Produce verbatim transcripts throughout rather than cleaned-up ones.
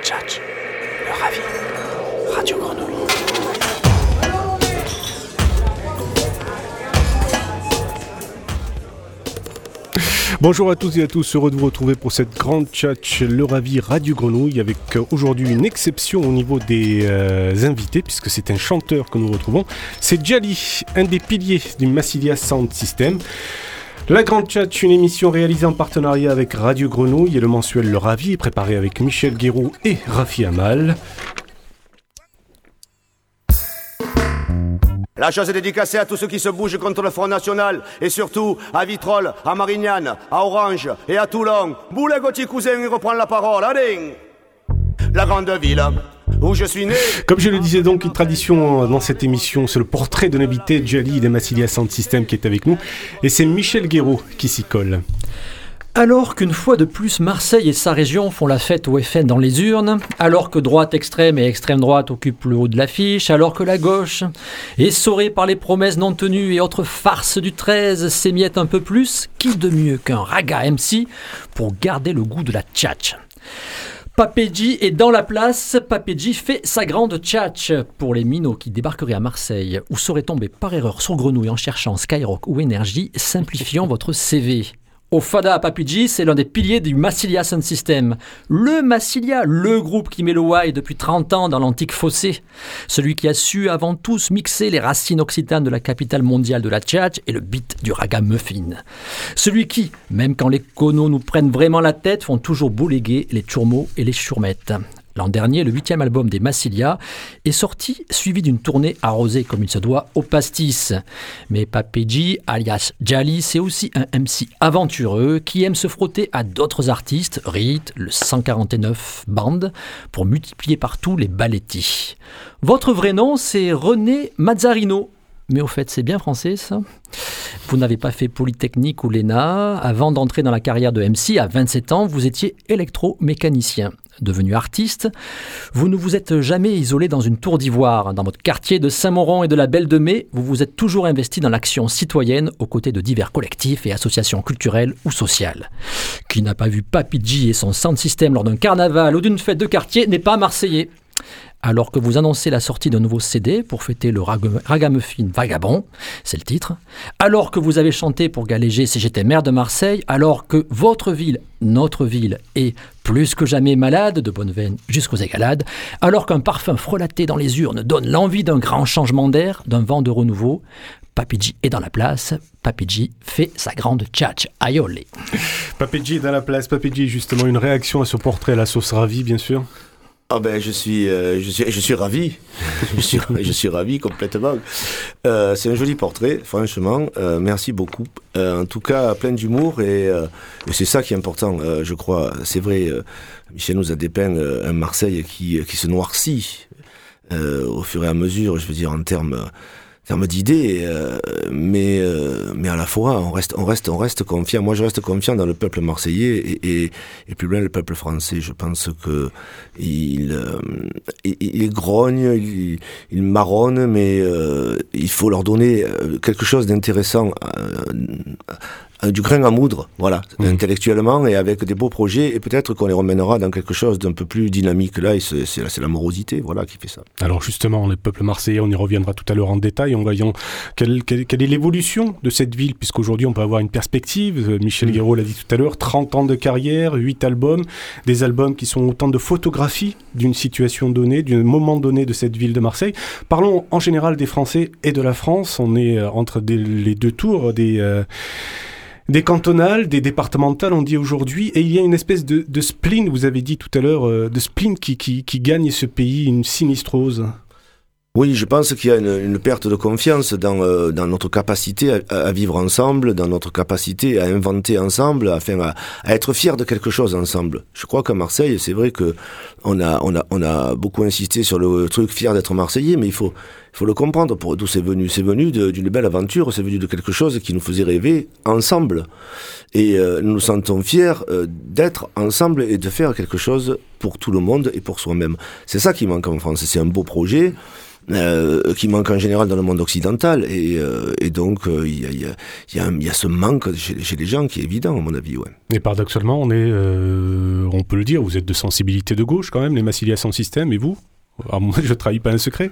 Tchatch, le ravi, Radio Grenouille. Bonjour à tous et à tous, heureux de vous retrouver pour cette grande Tchatch, le ravi Radio Grenouille, avec aujourd'hui une exception au niveau des euh, invités, puisque c'est un chanteur que nous retrouvons. C'est Djali, un des piliers du Massilia Sound System. La Grande Tchatch, une émission réalisée en partenariat avec Radio Grenouille et le mensuel Le Ravi, préparé avec Michel Guéraud et Rafi Amal. La chose est dédicacée à tous ceux qui se bougent contre le Front National et surtout à Vitrolles, à Marignane, à Orange et à Toulon. Boulet Gauthier Cousin, il reprend la parole. Allez, la grande ville où je suis né. Comme je le disais donc, une tradition dans cette émission, c'est le portrait de l'invité Djali des Massilia Sound System qui est avec nous. Et c'est Michel Guéraud qui s'y colle. Alors qu'une fois de plus, Marseille et sa région font la fête au F N dans les urnes, alors que droite extrême et extrême droite occupent le haut de l'affiche, alors que la gauche, essorée par les promesses non tenues et autres farces du treize, s'émiette un peu plus, qui de mieux qu'un raga M C pour garder le goût de la tchatch ? Papedji est dans la place, Papedji fait sa grande tchatch. Pour les minots qui débarqueraient à Marseille ou seraient tombés par erreur sur Grenouille en cherchant Skyrock ou Énergie, simplifions votre C V. Au Fada, Papedji, c'est l'un des piliers du Massilia Sound System. Le Massilia, le groupe qui met le why depuis trente ans dans l'antique fossé. Celui qui a su avant tous mixer les racines occitanes de la capitale mondiale de la tchatch et le beat du ragamuffin. Celui qui, même quand les conos nous prennent vraiment la tête, font toujours bouléguer les tchourmos et les chourmettes. L'an dernier, le huitième album des Massilia est sorti, suivi d'une tournée arrosée comme il se doit au pastis. Mais Papedji, alias Djali, c'est aussi un M C aventureux qui aime se frotter à d'autres artistes, R I T, le cent quarante-neuf Band, pour multiplier partout les ballettis. Votre vrai nom, c'est René Mazzarino. Mais au fait, c'est bien français, ça ? Vous n'avez pas fait Polytechnique ou l'E N A. Avant d'entrer dans la carrière de M C, à vingt-sept ans, vous étiez électromécanicien. Devenu artiste, vous ne vous êtes jamais isolé dans une tour d'ivoire. Dans votre quartier de Saint-Mauron et de la Belle de Mai, vous vous êtes toujours investi dans l'action citoyenne aux côtés de divers collectifs et associations culturelles ou sociales. Qui n'a pas vu Papedji et son sound system lors d'un carnaval ou d'une fête de quartier n'est pas marseillais. Alors que vous annoncez la sortie d'un nouveau C D pour fêter le rag- ragamuffin vagabond, c'est le titre, alors que vous avez chanté pour galéger Si j'étais maire de Marseille, alors que votre ville, notre ville, est plus que jamais malade, de bonne veine jusqu'aux égalades, alors qu'un parfum frelaté dans les urnes donne l'envie d'un grand changement d'air, d'un vent de renouveau, Papedji est dans la place, Papedji fait sa grande tchatch. Aïe olé. Papedji est dans la place, Papedji, justement, une réaction à ce portrait à la sauce ravie, bien sûr. Ah ben je suis euh, je suis je suis ravi, je suis je suis ravi complètement. Euh, c'est un joli portrait, franchement. Euh, merci beaucoup. Euh, en tout cas, plein d'humour et, euh, et c'est ça qui est important, euh, je crois. C'est vrai. Euh, Michel nous a dépeint euh, un Marseille qui qui se noircit euh, au fur et à mesure. Je veux dire en termes termes d'idées, euh, mais euh, mais à la fois on reste on reste on reste confiant. Moi, je reste confiant dans le peuple marseillais et et, et plus loin le peuple français. Je pense que il euh, il, il grogne, il, il marronne, mais euh, il faut leur donner quelque chose d'intéressant. Euh, du grain à moudre, voilà, mmh. intellectuellement et avec des beaux projets, et peut-être qu'on les remènera dans quelque chose d'un peu plus dynamique. Là, et c'est, c'est, c'est la morosité, voilà, qui fait ça. Alors justement, le peuple marseillais, on y reviendra tout à l'heure en détail, en voyant quelle, quelle, quelle est l'évolution de cette ville, puisqu'aujourd'hui on peut avoir une perspective. Michel mmh. Guéraud l'a dit tout à l'heure, trente ans de carrière, huit albums, des albums qui sont autant de photographies d'une situation donnée, d'un moment donné de cette ville de Marseille. Parlons en général des Français et de la France. On est entre des, les deux tours des... Euh, Des cantonales, des départementales, on dit aujourd'hui, et il y a une espèce de, de spleen, vous avez dit tout à l'heure, euh, de spleen qui, qui, qui gagne ce pays, une sinistrose. Oui, je pense qu'il y a une, une perte de confiance dans, euh, dans notre capacité à, à vivre ensemble, dans notre capacité à inventer ensemble, afin à, à être fiers de quelque chose ensemble. Je crois qu'à Marseille, c'est vrai que on a, on a, on a beaucoup insisté sur le truc fier d'être Marseillais, mais il faut, il faut le comprendre pour d'où c'est venu. C'est venu de, d'une belle aventure, c'est venu de quelque chose qui nous faisait rêver ensemble. Et euh, nous nous sentons fiers euh, d'être ensemble et de faire quelque chose pour tout le monde et pour soi-même. C'est ça qui manque en France. C'est un beau projet. euh, qui manque en général dans le monde occidental. Et, euh, et donc, il euh, y, a, y, a, y, a, y a ce manque chez, chez les gens qui est évident, à mon avis. Ouais. Et paradoxalement, on, est, euh, on peut le dire, vous êtes de sensibilité de gauche quand même, les Massilia sans système, et vous? Alors, moi, je ne trahis pas un secret.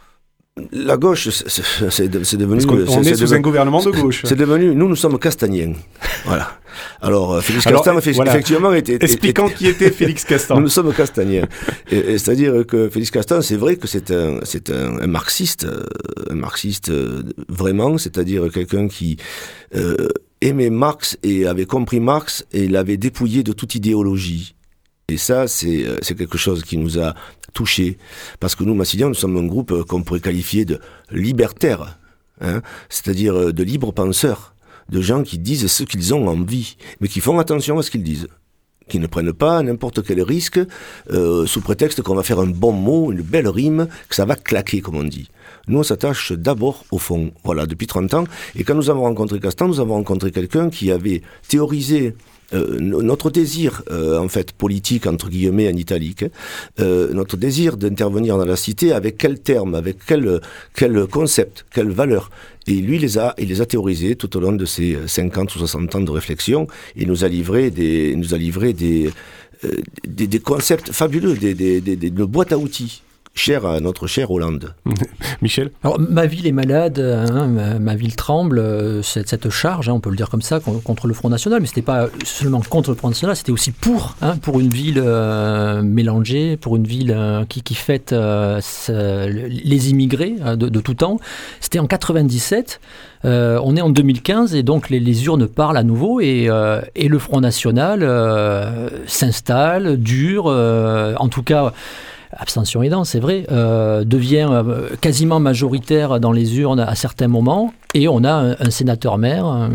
La gauche, c'est, c'est, c'est devenu... Parce qu'on c'est, est c'est sous devenu, un gouvernement de gauche. C'est devenu... Nous, nous sommes castaniens. Voilà. Alors, Félix Alors, Castan, voilà. effectivement, était... Expliquant était, qui était Félix Castan. Nous, nous sommes castaniens. Et, et c'est-à-dire que Félix Castan, c'est vrai que c'est un, c'est un, un marxiste, un marxiste vraiment, c'est-à-dire quelqu'un qui euh, aimait Marx et avait compris Marx et l'avait dépouillé de toute idéologie. Et ça, c'est, c'est quelque chose qui nous a touchés. Parce que nous, Massiliens, nous sommes un groupe qu'on pourrait qualifier de libertaire, hein, c'est-à-dire de libres penseurs, de gens qui disent ce qu'ils ont envie, mais qui font attention à ce qu'ils disent, qui ne prennent pas n'importe quel risque euh, sous prétexte qu'on va faire un bon mot, une belle rime, que ça va claquer, comme on dit. Nous, on s'attache d'abord au fond, voilà, depuis trente ans. Et quand nous avons rencontré Castan, nous avons rencontré quelqu'un qui avait théorisé Euh, notre désir, euh, en fait, politique, entre guillemets, en italique, euh, notre désir d'intervenir dans la cité, avec quel terme, avec quel, quel concept, quelle valeur. Et lui, il les a, il les a théorisés tout au long de ses cinquante ou soixante ans de réflexion. Il nous a livré des, nous a livré des, euh, des, des concepts fabuleux, des, des, des, des, une boîte à outils. Cher à notre chère Hollande. Michel? Alors, ma ville est malade, hein, ma, ma ville tremble, euh, cette, cette charge, hein, on peut le dire comme ça, con, contre le Front National, mais ce n'était pas seulement contre le Front National, c'était aussi pour, hein, pour une ville euh, mélangée, pour une ville euh, qui, qui fête euh, les immigrés euh, de, de tout temps. C'était en quatre-vingt-dix-sept, euh, on est en deux mille quinze, et donc les, les urnes parlent à nouveau, et, euh, et le Front National euh, s'installe, dure, euh, en tout cas... abstention aidant, c'est vrai, euh, devient euh, quasiment majoritaire dans les urnes à certains moments, et on a un, un sénateur-maire euh,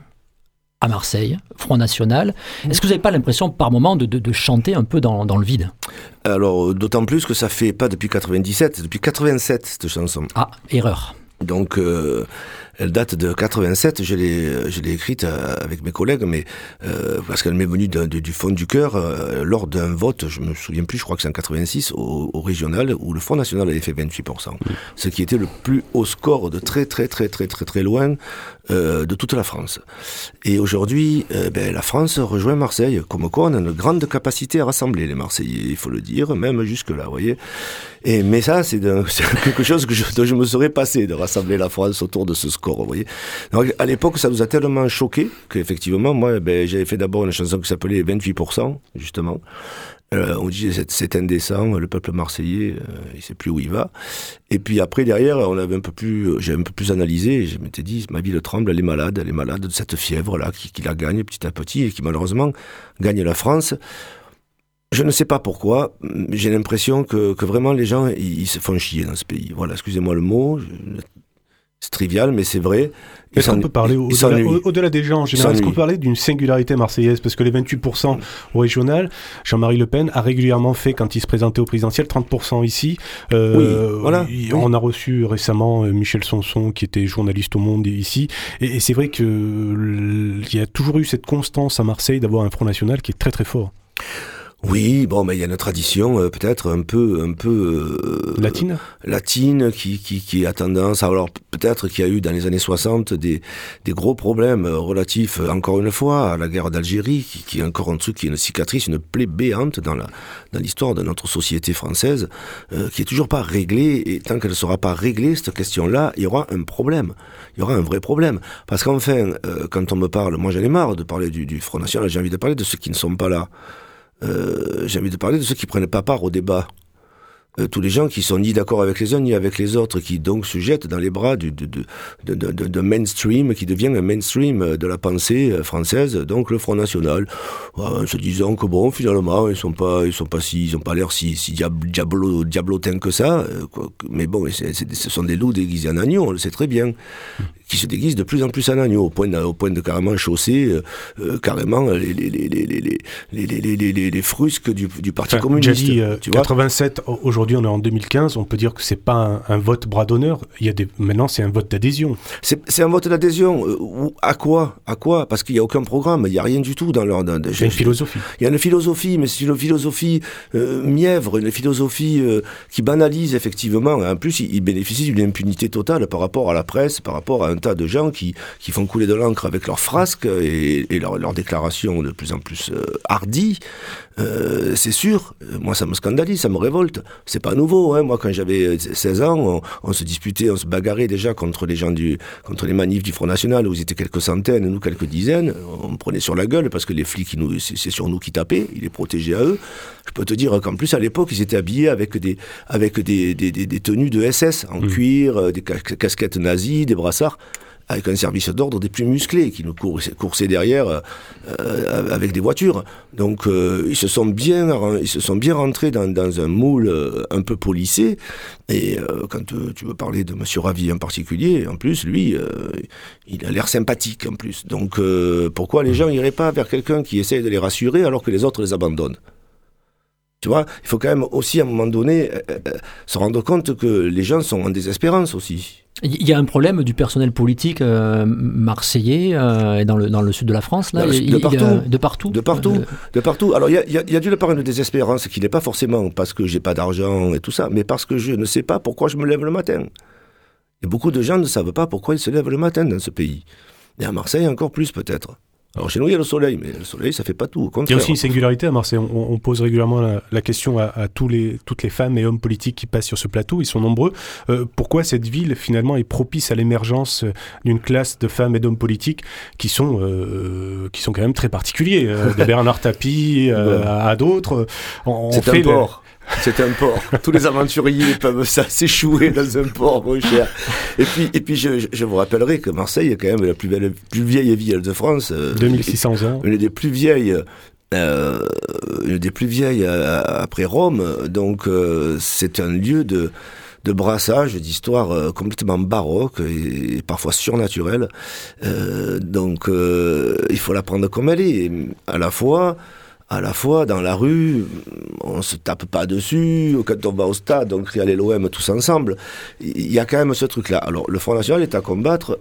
à Marseille, Front National. Est-ce que vous n'avez pas l'impression par moment de, de, de chanter un peu dans, dans le vide? Alors, d'autant plus que ça fait pas depuis quatre-vingt-dix-sept, c'est depuis quatre-vingt-sept, cette chanson. Ah, erreur. Donc, euh, elle date de quatre-vingt-sept, je l'ai, je l'ai écrite euh, avec mes collègues, mais euh, parce qu'elle m'est venue de, de, du fond du cœur euh, lors d'un vote, je me souviens plus, je crois que c'est en quatre-vingt-six, au, au régional, où le Front National avait fait vingt-huit pour cent, mmh. ce qui était le plus haut score de très très très très très très loin euh, de toute la France. Et aujourd'hui, euh, ben, la France rejoint Marseille, comme quoi on a une grande capacité à rassembler les Marseillais, il faut le dire, même jusque-là, vous voyez. Et, mais ça, c'est, de, c'est quelque chose que je, dont je me serais passé, de rassembler la France autour de ce score, vous voyez. Donc, à l'époque, ça nous a tellement choqué qu'effectivement, moi, ben, j'avais fait d'abord une chanson qui s'appelait vingt-huit pour cent, justement. Euh, on disait c'est, c'est indécent, le peuple marseillais, euh, il sait plus où il va. Et puis après, derrière, on avait un peu plus, j'ai un peu plus analysé, et je m'étais dit, ma ville tremble, elle est malade, elle est malade de cette fièvre-là qui, qui la gagne petit à petit et qui malheureusement gagne la France. Je ne sais pas pourquoi, j'ai l'impression que, que vraiment les gens, ils, ils se font chier dans ce pays. Voilà, excusez-moi le mot, je, c'est trivial, mais c'est vrai. Est-ce qu'on peut parler au-delà, au, au-delà des gens en général? Est-ce qu'on peut parler d'une singularité marseillaise? Parce que les vingt-huit pour cent au régional, Jean-Marie Le Pen a régulièrement fait, quand il se présentait au présidentiel, trente pour cent ici. Euh, oui, voilà. Il, on oui. a reçu récemment Michel Sanson, qui était journaliste au Monde ici. Et, et c'est vrai qu'il y a toujours eu cette constance à Marseille d'avoir un Front National qui est très très fort. Oui, bon, mais il y a une tradition euh, peut-être un peu, un peu euh, latine, latine qui, qui, qui a tendance. Alors peut-être qu'il y a eu dans les années soixante des, des gros problèmes relatifs, encore une fois, à la guerre d'Algérie, qui, qui est encore un truc, qui est une cicatrice, une plaie béante dans la, dans l'histoire de notre société française, euh, qui est toujours pas réglée. Et tant qu'elle ne sera pas réglée, cette question-là, il y aura un problème. Il y aura un vrai problème. Parce qu'enfin, euh, quand on me parle, moi j'en ai marre de parler du, du Front National, j'ai envie de parler de ceux qui ne sont pas là. Euh, j'ai envie de parler de ceux qui prennent pas part au débat. Euh, tous les gens qui sont ni d'accord avec les uns ni avec les autres, qui donc se jettent dans les bras du de, de, de, de, de mainstream, qui devient un mainstream de la pensée française, donc le Front National, en se disant que bon, finalement, ils sont pas, ils sont pas si, ils ont pas l'air si, si diablo, diablotins que ça, euh, quoi, mais bon, c'est, c'est, ce sont des loups déguisés en agneaux, on le sait très bien, qui se déguise de plus en plus en agneau, au point de, au point de carrément chausser euh, euh, carrément les, les, les, les, les, les, les, les, les, les frusques du, du Parti enfin, communiste. J'ai dit euh, tu quatre-vingt-sept, vois aujourd'hui on est en deux mille quinze, on peut dire que c'est pas un, un vote bras d'honneur, il y a des, maintenant c'est un vote d'adhésion. C'est, c'est un vote d'adhésion. Euh, à quoi À quoi Parce qu'il n'y a aucun programme, il n'y a rien du tout dans leur... Dans, il y a une philosophie. Il y a une philosophie, mais c'est une philosophie euh, mièvre, une philosophie euh, qui banalise effectivement. En plus, ils, ils bénéficient d'une impunité totale par rapport à la presse, par rapport à un tas de gens qui, qui font couler de l'encre avec leurs frasques et, et leurs, leurs déclarations de plus en plus euh, hardies. Euh, c'est sûr, moi ça me scandalise, ça me révolte. C'est pas nouveau, hein. Moi quand j'avais seize ans, on, on se disputait, on se bagarrait déjà contre les gens du, contre les manifs du Front National où ils étaient quelques centaines, nous quelques dizaines. On me prenait sur la gueule parce que les flics, ils nous, c'est, c'est sur nous qui tapaient, ils les protégeaient à eux. Je peux te dire qu'en plus à l'époque, ils étaient habillés avec des, avec des, des, des, des tenues de S S en mmh. cuir, des casquettes nazies, des brassards, avec un service d'ordre des plus musclés qui nous coursaient derrière euh, avec des voitures. Donc euh, ils se sont bien, ils se sont bien rentrés dans, dans un moule euh, un peu polissé. Et euh, quand euh, tu veux parler de Monsieur Ravi en particulier, en plus lui, euh, il a l'air sympathique en plus. Donc euh, pourquoi les gens n'iraient pas vers quelqu'un qui essaye de les rassurer alors que les autres les abandonnent ? Tu vois, il faut quand même aussi à un moment donné euh, se rendre compte que les gens sont en désespérance aussi. Il y a un problème du personnel politique euh, marseillais euh, et dans le, dans le sud de la France, là. De, il, de, partout, il, euh, de partout. De partout. Euh, de partout. Alors, il y a, y, a, y a d'une part une désespérance qui n'est pas forcément parce que j'ai pas d'argent et tout ça, mais parce que je ne sais pas pourquoi je me lève le matin. Et beaucoup de gens ne savent pas pourquoi ils se lèvent le matin dans ce pays. Et à Marseille, encore plus peut-être. Alors chez nous, il y a le soleil, mais le soleil, ça fait pas tout, au contraire. Il y a aussi une singularité à Marseille. On, on pose régulièrement la, la question à, à tous les, toutes les femmes et hommes politiques qui passent sur ce plateau, ils sont nombreux. Euh, pourquoi cette ville, finalement, est propice à l'émergence d'une classe de femmes et d'hommes politiques qui sont, euh, qui sont quand même très particuliers, euh, de Bernard Tapie euh, ouais. à, à d'autres. On, on C'est fait un port. Le... C'est un port. Tous les aventuriers peuvent s'échouer dans un port, mon cher. Et puis, et puis je, je vous rappellerai que Marseille est quand même la plus, belle, plus vieille ville de France. deux mille six cents ans. Une des plus vieilles, euh, une des plus vieilles euh, après Rome. Donc, euh, c'est un lieu de, de brassage, d'histoire euh, complètement baroque et, et parfois surnaturelle. Euh, donc, euh, il faut la prendre comme elle est. À la fois... À la fois, dans la rue, on se tape pas dessus. Quand on va au stade, on crie allez l'O M tous ensemble. Il y a quand même ce truc-là. Alors, le Front National est à combattre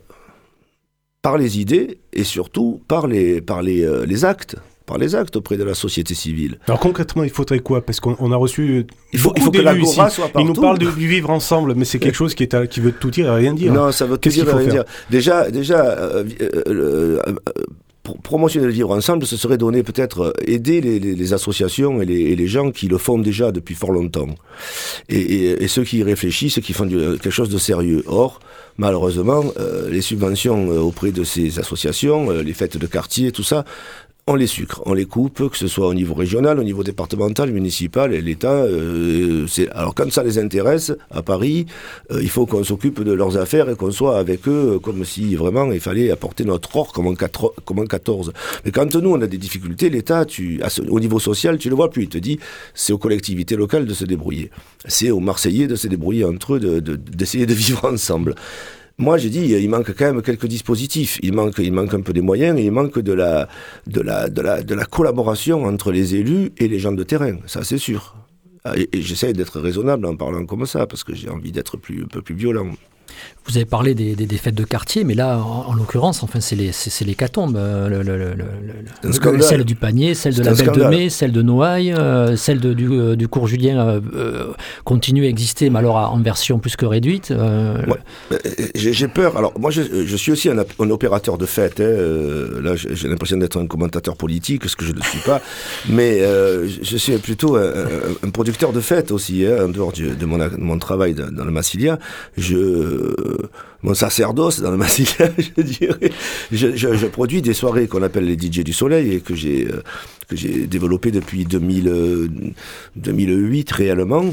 par les idées et surtout par les, par les, euh, les actes. Par les actes auprès de la société civile. Alors concrètement, il faudrait quoi ? Parce qu'on on a reçu il faut, il faut que l'agora soit partout. Ils nous parlent de, du vivre ensemble, mais c'est quelque chose qui, est à, qui veut tout dire et rien dire. Non, ça veut tout Qu'est-ce dire et rien faire dire. Déjà, déjà euh, euh, euh, euh, pour promotionner le vivre ensemble, ce serait donner peut-être aider les, les, les associations et les, et les gens qui le font déjà depuis fort longtemps. Et, et, et ceux qui y réfléchissent, ceux qui font du, quelque chose de sérieux. Or, malheureusement, euh, les subventions auprès de ces associations, euh, les fêtes de quartier, tout ça, on les sucre, on les coupe, que ce soit au niveau régional, au niveau départemental, municipal, et l'État. Euh, c'est... Alors quand ça les intéresse, à Paris, euh, il faut qu'on s'occupe de leurs affaires et qu'on soit avec eux comme si vraiment il fallait apporter notre or comme en, quatre... comme en quatorze. Mais quand nous on a des difficultés, l'État, tu... ce... au niveau social, tu le vois plus. Il te dit, c'est aux collectivités locales de se débrouiller. C'est aux Marseillais de se débrouiller entre eux, de, de, d'essayer de vivre ensemble. Moi, j'ai dit, il manque quand même quelques dispositifs. Il manque, il manque un peu des moyens et il manque de la, de la, de la, de la collaboration entre les élus et les gens de terrain. Ça, c'est sûr. Et, et j'essaie d'être raisonnable en parlant comme ça parce que j'ai envie d'être plus, un peu plus violent. Vous avez parlé des, des, des fêtes de quartier, mais là, en, en l'occurrence, enfin, c'est, les, c'est, c'est l'hécatombe. Euh, le, le, le, le, le, celle du panier, celle c'est de la Belle scandale. de Mai, celle de Noailles, euh, celle de, du, euh, du cours Julien euh, euh, continue à exister, mais alors en version plus que réduite. Euh, ouais. j'ai, j'ai peur. Alors, moi, je, je suis aussi un, un opérateur de fêtes. Hein. Euh, là, j'ai l'impression d'être un commentateur politique, ce que je ne suis pas. Mais euh, je suis plutôt un, un, un producteur de fêtes aussi, hein, en dehors du, de, mon, de mon travail dans, dans le Massilia. Je... mon sacerdoce dans le Massilia, je dirais. Je, je, je produis des soirées qu'on appelle les D J du Soleil et que j'ai, euh, que j'ai développées depuis deux mille, euh, deux mille huit réellement,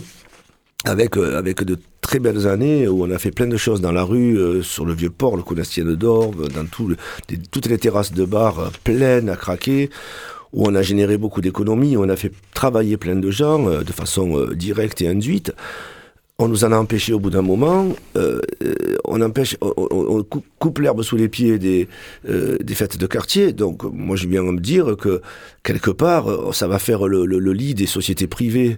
avec, euh, avec de très belles années où on a fait plein de choses dans la rue, euh, sur le Vieux-Port, le Conastienne d'Orbe, dans tout le, des, toutes les terrasses de bars euh, pleines à craquer, où on a généré beaucoup d'économies, où on a fait travailler plein de gens euh, de façon euh, directe et induite. On nous en a empêché au bout d'un moment. Euh, on empêche, on, on coupe l'herbe sous les pieds des, euh, des fêtes de quartier. Donc, moi, je viens me dire que quelque part, ça va faire le, le, le lit des sociétés privées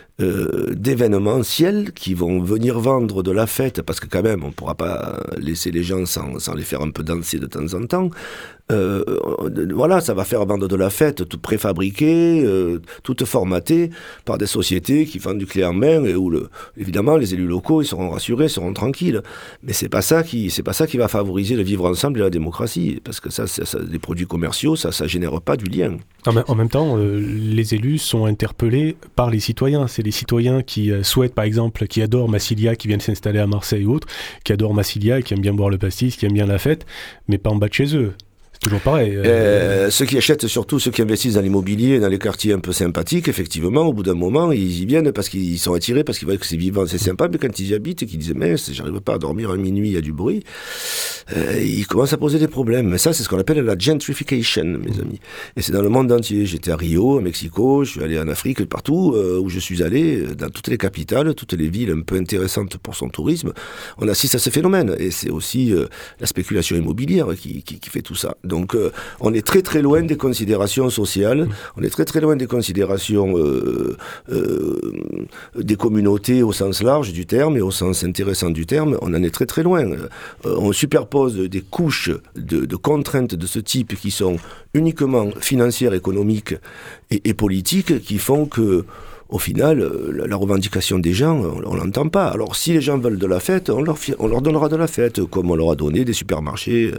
euh, d'événementiels qui vont venir vendre de la fête, parce que quand même, on ne pourra pas laisser les gens sans, sans les faire un peu danser de temps en temps. Euh, voilà, ça va faire vendre de la fête toute préfabriquée, euh, toute formatée par des sociétés qui vendent du clé en main et où, le, évidemment, les élus locaux ils seront rassurés, seront tranquilles. Mais c'est pas ça qui, c'est pas ça qui va favoriser le vivre ensemble et la démocratie, parce que ça, ça, ça les produits commerciaux, ça, ça génère pas du lien. En même temps, euh, les élus sont interpellés par les citoyens. C'est les citoyens qui euh, souhaitent, par exemple, qui adorent Massilia, qui viennent s'installer à Marseille ou autre, qui adorent Massilia, qui aiment bien boire le pastis, qui aiment bien la fête, mais pas en bas de chez eux. Toujours pareil. Euh... Euh, ceux qui achètent, surtout ceux qui investissent dans l'immobilier, dans les quartiers un peu sympathiques, effectivement, au bout d'un moment, ils y viennent parce qu'ils sont attirés, parce qu'ils voient que c'est vivant, c'est sympa, mais quand ils y habitent et qu'ils disent, mais j'arrive pas à dormir à minuit, il y a du bruit, euh, ils commencent à poser des problèmes. Mais ça, c'est ce qu'on appelle la gentrification, mes amis. Et c'est dans le monde entier. J'étais à Rio, à Mexico, je suis allé en Afrique, partout euh, où je suis allé, dans toutes les capitales, toutes les villes un peu intéressantes pour son tourisme, on assiste à ce phénomène. Et c'est aussi euh, la spéculation immobilière qui, qui, qui fait tout ça. Donc, euh, on est très très loin des considérations sociales, on est très très loin des considérations euh, euh, des communautés au sens large du terme et au sens intéressant du terme, on en est très très loin. Euh, on superpose des couches de, de contraintes de ce type qui sont uniquement financières, économiques et, et politiques, qui font que au final, la, la revendication des gens, on ne l'entend pas. Alors si les gens veulent de la fête, on leur, on leur donnera de la fête, comme on leur a donné des supermarchés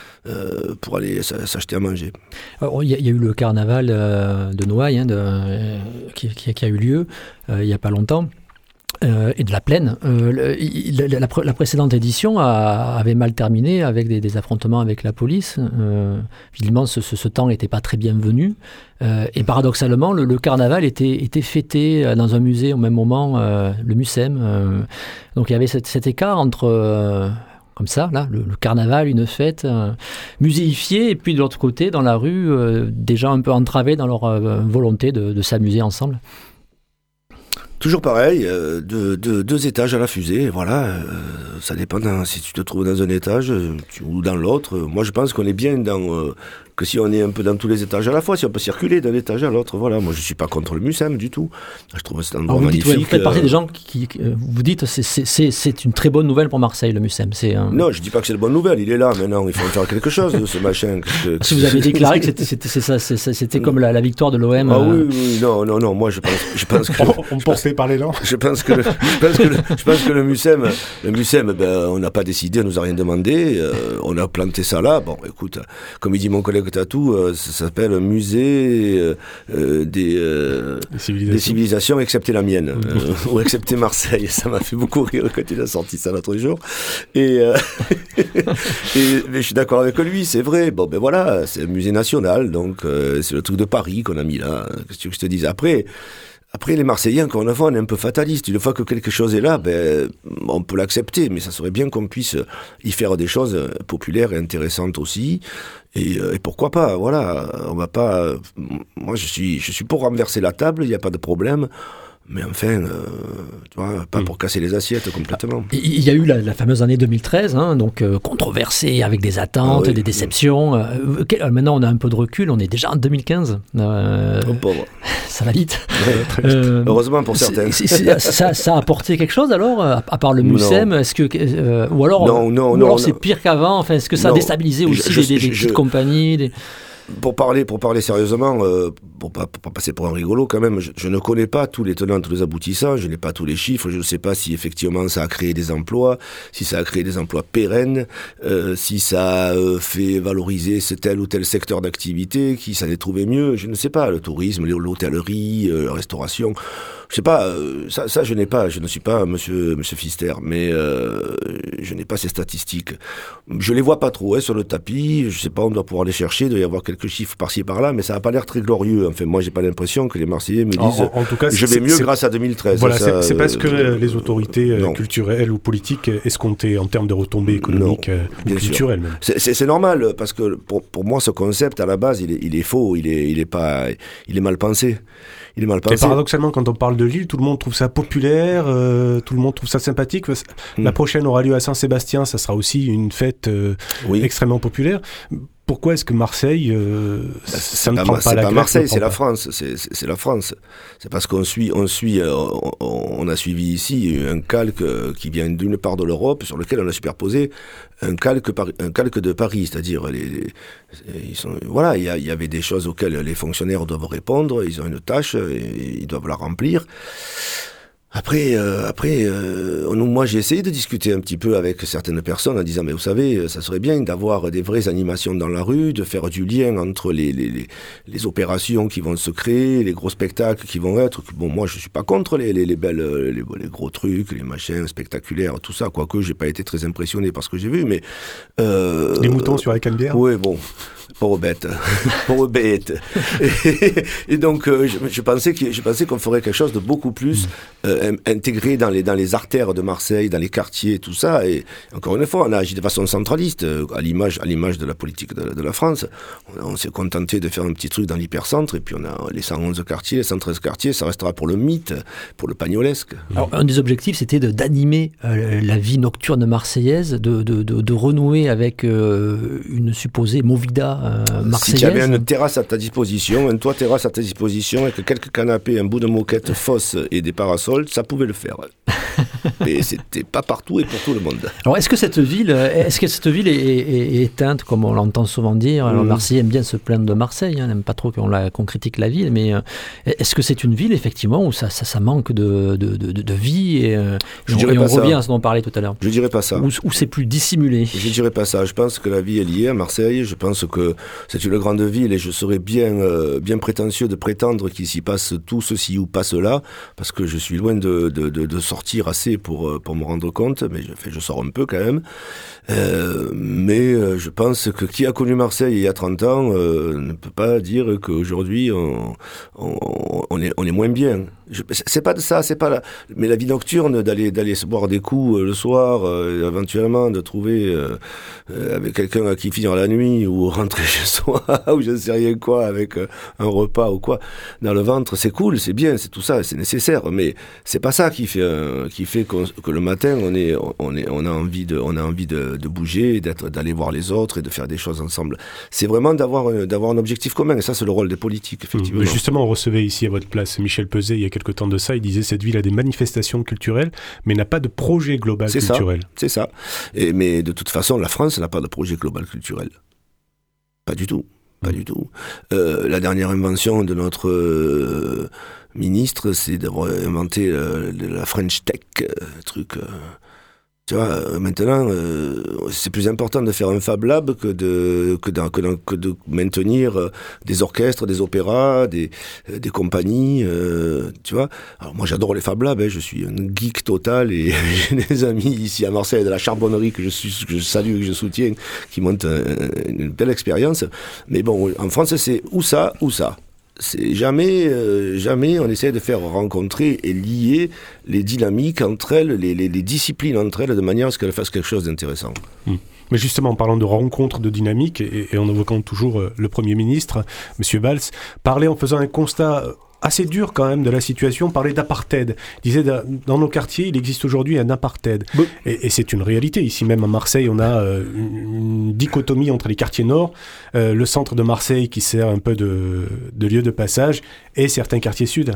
Euh, pour aller s'acheter à manger. Il y, y a eu le carnaval euh, de Noailles hein, de, euh, qui, qui, qui a eu lieu euh, il n'y a pas longtemps. Euh, et de la plaine. Euh, le, la, la, la précédente édition a, avait mal terminé avec des, des affrontements avec la police. Euh, évidemment, ce, ce, ce temps n'était pas très bienvenu. Euh, et paradoxalement, le, le carnaval était, était fêté dans un musée au même moment, euh, le MUSEM. Euh, donc il y avait cet, cet écart entre... Euh, comme ça, là, le, le carnaval, une fête euh, muséifiée, et puis de l'autre côté, dans la rue, euh, des gens un peu entravés dans leur euh, volonté de, de s'amuser ensemble. Toujours pareil, euh, de, de, deux étages à la fusée, voilà, euh, ça dépend d'un, si tu te trouves dans un étage tu, ou dans l'autre. Moi, je pense qu'on est bien dans... Euh, que si on est un peu dans tous les étages à la fois, si on peut circuler d'un étage à l'autre, voilà. Moi, je suis pas contre le MUSEM du tout. Je trouve cet endroit magnifique. Dites, ouais, vous faites partie euh... des gens qui, qui vous dites, c'est, c'est, c'est, c'est une très bonne nouvelle pour Marseille, le MUSEM. C'est un... Non, je dis pas que c'est une bonne nouvelle. Il est là maintenant. Il faut en faire quelque chose de ce machin. Que, que... Si vous avez déclaré que c'était, c'était, c'est ça, c'est, c'était comme la, la victoire de l'O M. Ah euh... oui, oui, non, non, non. Moi, je pense, je pense que. on pensait par les gens. Je pense que, le, je pense que, le, je pense que le MUSEM, le MUSEM, ben, on n'a pas décidé, on nous a rien demandé. Euh, on a planté ça là. Bon, écoute, comme il dit mon collègue Tatou, euh, ça s'appelle musée euh, euh, des, euh, des, civilisations. des civilisations, excepté la mienne, euh, ou excepté Marseille. Ça m'a fait beaucoup rire quand il a sorti ça l'autre jour. Et, euh, et mais je suis d'accord avec lui, c'est vrai. Bon, ben voilà, c'est un musée national, donc euh, c'est le truc de Paris qu'on a mis là. Qu'est-ce que tu veux que je te dise après? Après, les Marseillais, encore une fois, on est un peu fatalistes. Une fois que quelque chose est là, ben, on peut l'accepter, mais ça serait bien qu'on puisse y faire des choses populaires et intéressantes aussi. Et, et pourquoi pas, voilà. On va pas. Moi, je suis, je suis pour renverser la table, il n'y a pas de problème. Mais enfin, euh, tu vois, pas pour casser les assiettes complètement. Il y a eu la, la fameuse année deux mille treize, hein, donc euh, controversée avec des attentes, ah oui, des déceptions. Oui. Euh, okay, maintenant, on a un peu de recul, on est déjà en deux mille quinze. Euh, oh, pauvre. Ça va vite. Ouais, euh, Heureusement pour certains. C'est, c'est, ça, ça a apporté quelque chose alors, à, à part le MUSEM, est-ce que, euh, ou alors, non, non, ou non, alors non. c'est pire qu'avant. Enfin, est-ce que ça non. a déstabilisé aussi je, je, des, des, des petites je, compagnies des... Pour parler, pour parler sérieusement, euh, pour pas, pour pas passer pour un rigolo quand même, je, je ne connais pas tous les tenants, tous les aboutissants, je n'ai pas tous les chiffres, je ne sais pas si effectivement ça a créé des emplois, si ça a créé des emplois pérennes, euh, si ça a euh, fait valoriser ce tel ou tel secteur d'activité, qui s'en est trouvé mieux, je ne sais pas, le tourisme, l'hôtellerie, euh, la restauration, je sais pas, euh, ça, ça je n'ai pas, je ne suis pas monsieur, monsieur Pfister, mais euh, je n'ai pas ces statistiques. Je les vois pas trop hein, sur le tapis, je sais pas, on doit pouvoir les chercher, il doit y avoir quelques chiffres par-ci et par-là, mais ça n'a pas l'air très glorieux. Enfin, moi, j'ai pas l'impression que les Marseillais me disent en, en tout cas, je vais mieux c'est, grâce à deux mille treize. Voilà, ça, c'est, c'est parce que euh, les autorités non. culturelles ou politiques escomptaient en termes de retombées économiques non, ou culturelles même. C'est, c'est, c'est normal, parce que pour, pour moi, ce concept, à la base, il est, il est faux, il est, il est, pas, il est mal pensé. il est mal pensé. Et paradoxalement, quand on parle de Lille, tout le monde trouve ça populaire, euh, tout le monde trouve ça sympathique. La mmh. prochaine aura lieu à Saint-Sébastien, ça sera aussi une fête euh, oui. extrêmement populaire. Pourquoi est-ce que Marseille, euh, ça c'est ne pas, prend pas c'est la pas Grèce, Marseille, c'est pas. la France. C'est, c'est, c'est la France. C'est parce qu'on suit, on suit, euh, on, on a suivi ici un calque qui vient d'une part de l'Europe, sur lequel on a superposé un calque, un calque de Paris, c'est-à-dire les, les ils sont, voilà, il y, y avait des choses auxquelles les fonctionnaires doivent répondre. Ils ont une tâche, et ils doivent la remplir. Après, euh, après, euh, moi j'ai essayé de discuter un petit peu avec certaines personnes en disant mais vous savez, ça serait bien d'avoir des vraies animations dans la rue, de faire du lien entre les les, les, les opérations qui vont se créer, les gros spectacles qui vont être. Bon, moi je suis pas contre les les, les belles les, les gros trucs, les machins spectaculaires, tout ça. Quoique j'ai pas été très impressionné par ce que j'ai vu, mais euh, les moutons euh, sur la canebière. Oui, bon. Pauvre bête, pauvre bête. Et, et donc, euh, je, je pensais que, je pensais qu'on ferait quelque chose de beaucoup plus euh, intégré dans les dans les artères de Marseille, dans les quartiers, tout ça. Et encore une fois, on a agi de façon centraliste, euh, à l'image à l'image de la politique de, de la France. On, on s'est contenté de faire un petit truc dans l'hypercentre, et puis on a les cent onze quartiers, les cent treize quartiers. Ça restera pour le mythe, pour le pagnolesque. Alors, un des objectifs, c'était de, d'animer euh, la vie nocturne marseillaise, de de, de, de renouer avec euh, une supposée movida. Euh, si tu avais une terrasse à ta disposition, un toit terrasse à ta disposition, avec quelques canapés, un bout de moquette fausse et des parasols, ça pouvait le faire. Mais c'était pas partout et pour tout le monde. Alors est-ce que cette ville, est-ce que cette ville est, est, est éteinte, comme on l'entend souvent dire? Alors, mmh. Marseille aime bien se plaindre de Marseille, hein, n'aime pas trop qu'on, la, qu'on critique la ville, mais euh, est-ce que c'est une ville effectivement où ça, ça, ça manque de, de, de, de vie et, euh, je et on, et on revient ça. à ce dont on parlait tout à l'heure? Je dirais pas ça. Où, où c'est plus dissimulé? Je dirais pas ça. Je pense que la vie est liée à Marseille. Je pense que c'est une grande ville et je serais bien, euh, bien prétentieux de prétendre qu'il s'y passe tout ceci ou pas cela, parce que je suis loin de, de, de, de sortir assez pour, pour me rendre compte, mais je, je sors un peu quand même. Euh, mais euh, je pense que qui a connu Marseille il y a trente ans euh, ne peut pas dire qu'aujourd'hui on, on, on, est, on est moins bien. Je, c'est pas de ça, c'est pas la, mais la vie nocturne, d'aller, d'aller se boire des coups euh, le soir, euh, éventuellement de trouver euh, euh, avec quelqu'un à qui finir la nuit ou rentrer chez soi ou je ne sais rien quoi avec euh, un repas ou quoi dans le ventre, c'est cool, c'est bien, c'est tout ça, c'est nécessaire, mais c'est pas ça qui fait euh, qui fait que le matin on est on est on a envie de on a envie de, de bouger, d'être d'aller voir les autres et de faire des choses ensemble. C'est vraiment d'avoir d'avoir un objectif commun et ça c'est le rôle des politiques effectivement. Mmh. Justement, on recevait ici à votre place Michel Peuzet il y a quelque temps de ça, il disait cette ville a des manifestations culturelles mais n'a pas de projet global c'est culturel. Ça, c'est ça. Et, mais de toute façon, la France n'a pas de projet global culturel. Pas du tout. Pas mmh. du tout. Euh, la dernière invention de notre euh, ministre, c'est d'avoir inventé euh, la French Tech, euh, truc... Euh, tu vois, euh, maintenant, euh, c'est plus important de faire un Fab Lab que de, que de, que de, que de maintenir euh, des orchestres, des opéras, des, euh, des compagnies, euh, tu vois. Alors moi, j'adore les Fab Labs, hein, je suis un geek total et j'ai des amis ici à Marseille de la Charbonnerie que je, suis, que je salue et que je soutiens, qui montent un, une belle expérience. Mais bon, en France, c'est ou ça, ou ça. C'est jamais, euh, jamais on essaie de faire rencontrer et lier les dynamiques entre elles, les, les, les disciplines entre elles, de manière à ce qu'elles fassent quelque chose d'intéressant. Mmh. Mais justement, en parlant de rencontres, de dynamique, et, et en évoquant toujours euh, le Premier ministre, M. Valls, parlait en faisant un constat assez dur quand même de la situation, parlait d'apartheid. Il disait, dans nos quartiers, il existe aujourd'hui un apartheid. Bon. Et, et c'est une réalité. Ici même à Marseille, on a euh, une, une dichotomie entre les quartiers nord, euh, le centre de Marseille qui sert un peu de, de lieu de passage, et certains quartiers sud.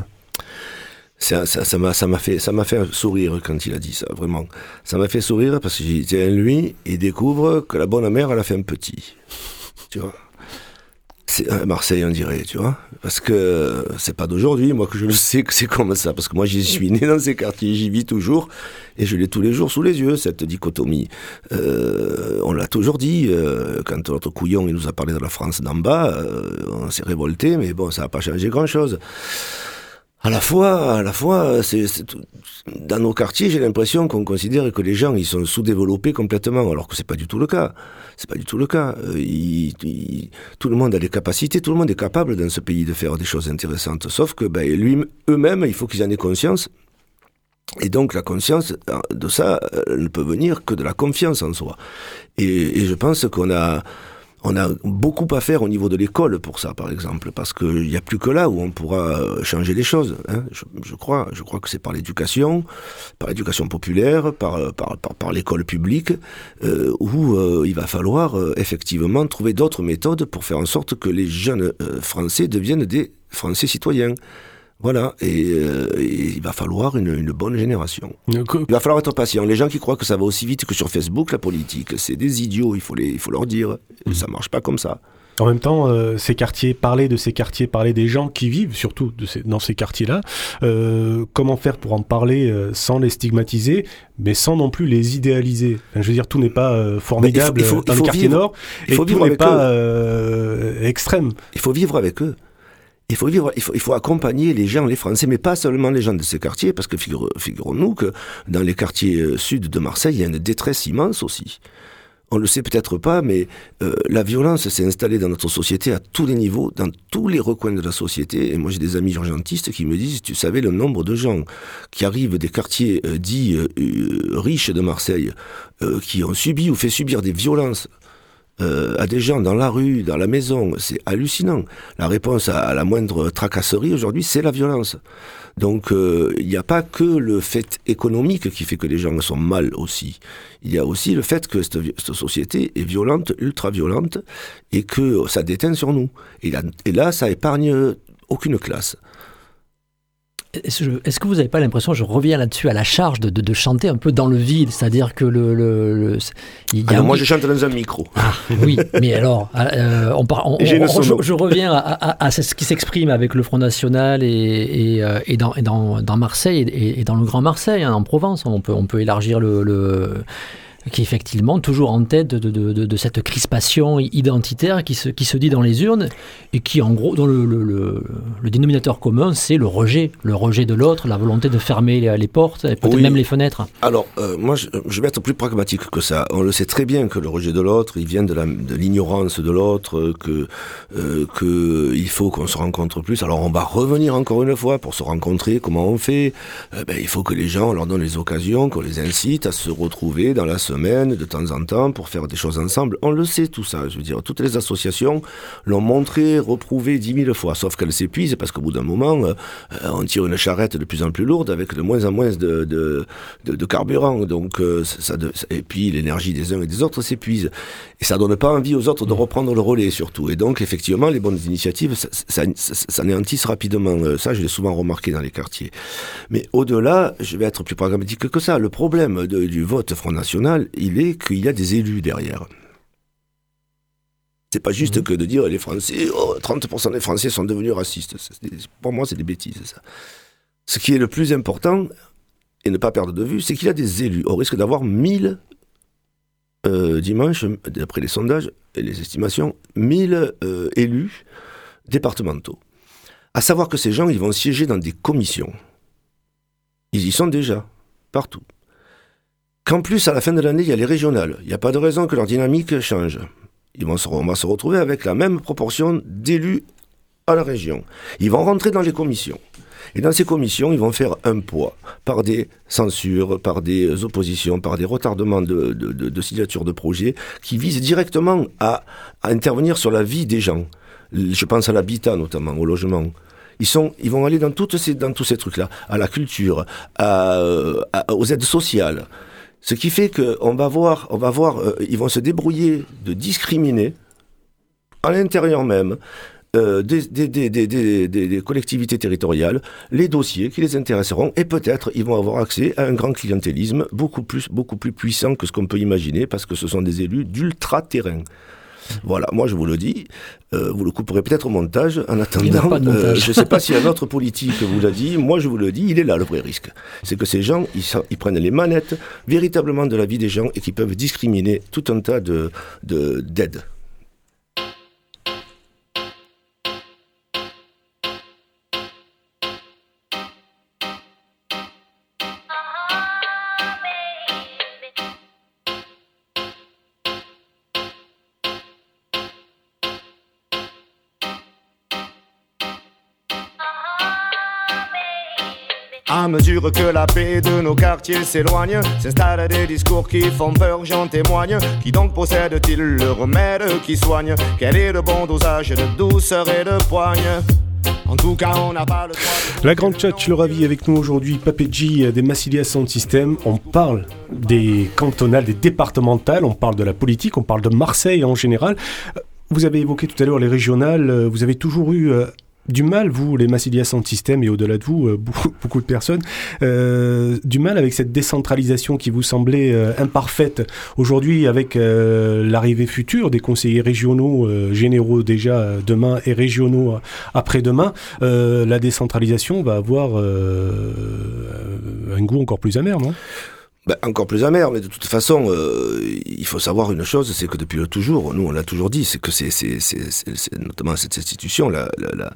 Ça, ça, ça, m'a, ça, m'a fait, ça m'a fait sourire quand il a dit ça, vraiment. Ça m'a fait sourire parce que j'ai dit, lui, il découvre que la bonne mère, elle a fait un petit. Tu vois ? C'est à Marseille, on dirait, tu vois, parce que c'est pas d'aujourd'hui, moi, que je le sais que c'est comme ça, parce que moi, j'y suis né dans ces quartiers, j'y vis toujours, et je l'ai tous les jours sous les yeux, cette dichotomie. Euh, on l'a toujours dit, euh, quand notre couillon, il nous a parlé de la France d'en bas, euh, on s'est révolté, mais bon, ça n'a pas changé grand-chose. À la fois, à la fois, c'est, c'est tout, dans nos quartiers, j'ai l'impression qu'on considère que les gens, ils sont sous-développés complètement, alors que c'est pas du tout le cas. C'est pas du tout le cas. Euh, il, il, tout le monde a des capacités, tout le monde est capable dans ce pays de faire des choses intéressantes. Sauf que, ben, lui, eux-mêmes, il faut qu'ils en aient conscience. Et donc, la conscience de ça, elle ne peut venir que de la confiance en soi. Et, et je pense qu'on a, On a beaucoup à faire au niveau de l'école pour ça, par exemple, parce qu'il n'y a plus que là où on pourra changer les choses. Hein. Je, je crois, je crois que c'est par l'éducation, par l'éducation populaire, par, par, par, par l'école publique, euh, où euh, il va falloir euh, effectivement trouver d'autres méthodes pour faire en sorte que les jeunes euh, Français deviennent des Français citoyens. Voilà, et, euh, et il va falloir une, une bonne génération. Il va falloir être patient. Les gens qui croient que ça va aussi vite que sur Facebook, la politique, c'est des idiots, il faut, les, il faut leur dire. Mmh. Ça marche pas comme ça. En même temps, euh, ces quartiers, parler de ces quartiers, parler des gens qui vivent surtout de ces, dans ces quartiers-là, euh, comment faire pour en parler euh, sans les stigmatiser, mais sans non plus les idéaliser. Enfin, je veux dire, tout n'est pas euh, formidable il faut, il faut, dans il faut le quartier vivre, nord, il faut et vivre tout n'est avec pas euh, extrême. Il faut vivre avec eux. Il faut vivre, il faut, il faut accompagner les gens, les Français, mais pas seulement les gens de ces quartiers, parce que figure, figurons-nous que dans les quartiers euh, sud de Marseille, il y a une détresse immense aussi. On le sait peut-être pas, mais euh, la violence s'est installée dans notre société à tous les niveaux, dans tous les recoins de la société. Et moi, j'ai des amis urgentistes qui me disent, tu savais le nombre de gens qui arrivent des quartiers euh, dits euh, euh, riches de Marseille, euh, qui ont subi ou fait subir des violences Euh, à des gens dans la rue, dans la maison, c'est hallucinant. La réponse à, à la moindre tracasserie aujourd'hui, c'est la violence. Donc euh, il n'y a pas que le fait économique qui fait que les gens sont mal aussi. Il y a aussi le fait que cette, cette société est violente, ultra-violente, et que ça déteint sur nous. Et là, et là ça épargne aucune classe. Est-ce, est-ce que vous n'avez pas l'impression, je reviens là-dessus, à la charge de, de, de chanter un peu dans le vide, c'est-à-dire que le... le, le il y a alors un... moi je chante dans un micro. Ah, oui, mais alors, euh, on par, on, on, on, je, je reviens à, à, à ce qui s'exprime avec le Front National et, et, et, dans, et dans, dans Marseille et, et dans le Grand Marseille, hein, en Provence, on peut, on peut élargir le... le qui est effectivement toujours en tête de, de, de, de cette crispation identitaire qui se, qui se dit dans les urnes et qui, en gros, dans le, le, le, le dénominateur commun, c'est le rejet, le rejet de l'autre, la volonté de fermer les, les portes et peut-être oui. même les fenêtres. Alors, euh, moi, je, je vais être plus pragmatique que ça. On le sait très bien que le rejet de l'autre, il vient de, la, de l'ignorance de l'autre, que, euh, que il faut qu'on se rencontre plus. Alors, on va revenir encore une fois pour se rencontrer. Comment on fait euh, ben, il faut que les gens, on leur donne les occasions, qu'on les incite à se retrouver dans la semaine, de temps en temps, pour faire des choses ensemble. On le sait tout ça, je veux dire, toutes les associations l'ont montré, reprouvé dix mille fois, sauf qu'elles s'épuisent parce qu'au bout d'un moment, euh, on tire une charrette de plus en plus lourde avec de moins en moins de, de, de, de carburant, donc euh, ça, de, et puis l'énergie des uns et des autres s'épuise, et ça donne pas envie aux autres de reprendre le relais surtout, et donc effectivement les bonnes initiatives ça, ça, ça, ça néantissent rapidement, ça je l'ai souvent remarqué dans les quartiers. Mais au-delà, je vais être plus pragmatique que ça, le problème de, du vote Front National, il est qu'il y a des élus derrière. C'est pas juste mmh. que de dire les Français, oh, trente pour cent des Français sont devenus racistes. C'est, pour moi, c'est des bêtises, ça. Ce qui est le plus important, et ne pas perdre de vue, c'est qu'il y a des élus. Au risque d'avoir mille euh, dimanche, d'après les sondages et les estimations, mille euh, élus départementaux. À savoir que ces gens, ils vont siéger dans des commissions. Ils y sont déjà, partout. Qu'en plus, à la fin de l'année, il y a les régionales. Il n'y a pas de raison que leur dynamique change. Ils vont se, on va se retrouver avec la même proportion d'élus à la région. Ils vont rentrer dans les commissions. Et dans ces commissions, ils vont faire un poids par des censures, par des oppositions, par des retardements de, de, de, de signatures de projets qui visent directement à, à intervenir sur la vie des gens. Je pense à l'habitat notamment, au logement. Ils, sont, ils vont aller dans, toutes ces, dans tous ces trucs-là, à la culture, à, à, aux aides sociales. Ce qui fait qu'on va voir, on va voir, euh, ils vont se débrouiller de discriminer à l'intérieur même euh, des, des, des, des, des, des collectivités territoriales, les dossiers qui les intéresseront, et peut-être ils vont avoir accès à un grand clientélisme beaucoup plus, beaucoup plus puissant que ce qu'on peut imaginer, parce que ce sont des élus d'ultra-terrain. Voilà, moi je vous le dis, euh, vous le couperez peut-être au montage, en attendant, euh, je ne sais pas si un autre politique vous l'a dit, moi je vous le dis, il est là le vrai risque. C'est que ces gens, ils, ils prennent les manettes véritablement de la vie des gens et qui peuvent discriminer tout un tas de, de, d'aides. À mesure que la paix de nos quartiers s'éloigne, s'installent des discours qui font peur, j'en témoigne. Qui donc possède-t-il le remède qui soigne? Quel est le bon dosage de douceur et de poigne? En tout cas, on n'a pas le droit de... La grande tchatch le ravit avec nous aujourd'hui, Papedji des Massilia Sound System. On parle des cantonales, des départementales, on parle de la politique, on parle de Marseille en général. Vous avez évoqué tout à l'heure les régionales, vous avez toujours eu euh, du mal, vous, les Massilia Sound System, et au-delà de vous, euh, beaucoup, beaucoup de personnes, euh, du mal avec cette décentralisation qui vous semblait euh, imparfaite. Aujourd'hui, avec euh, l'arrivée future des conseillers régionaux, euh, généraux déjà euh, demain et régionaux euh, après-demain, euh, la décentralisation va avoir euh, un goût encore plus amer, non ? Ben, encore plus amer, mais de toute façon, euh, il faut savoir une chose, c'est que depuis le toujours, nous on l'a toujours dit, c'est que c'est, c'est, c'est, c'est, c'est notamment cette institution, la, la, la,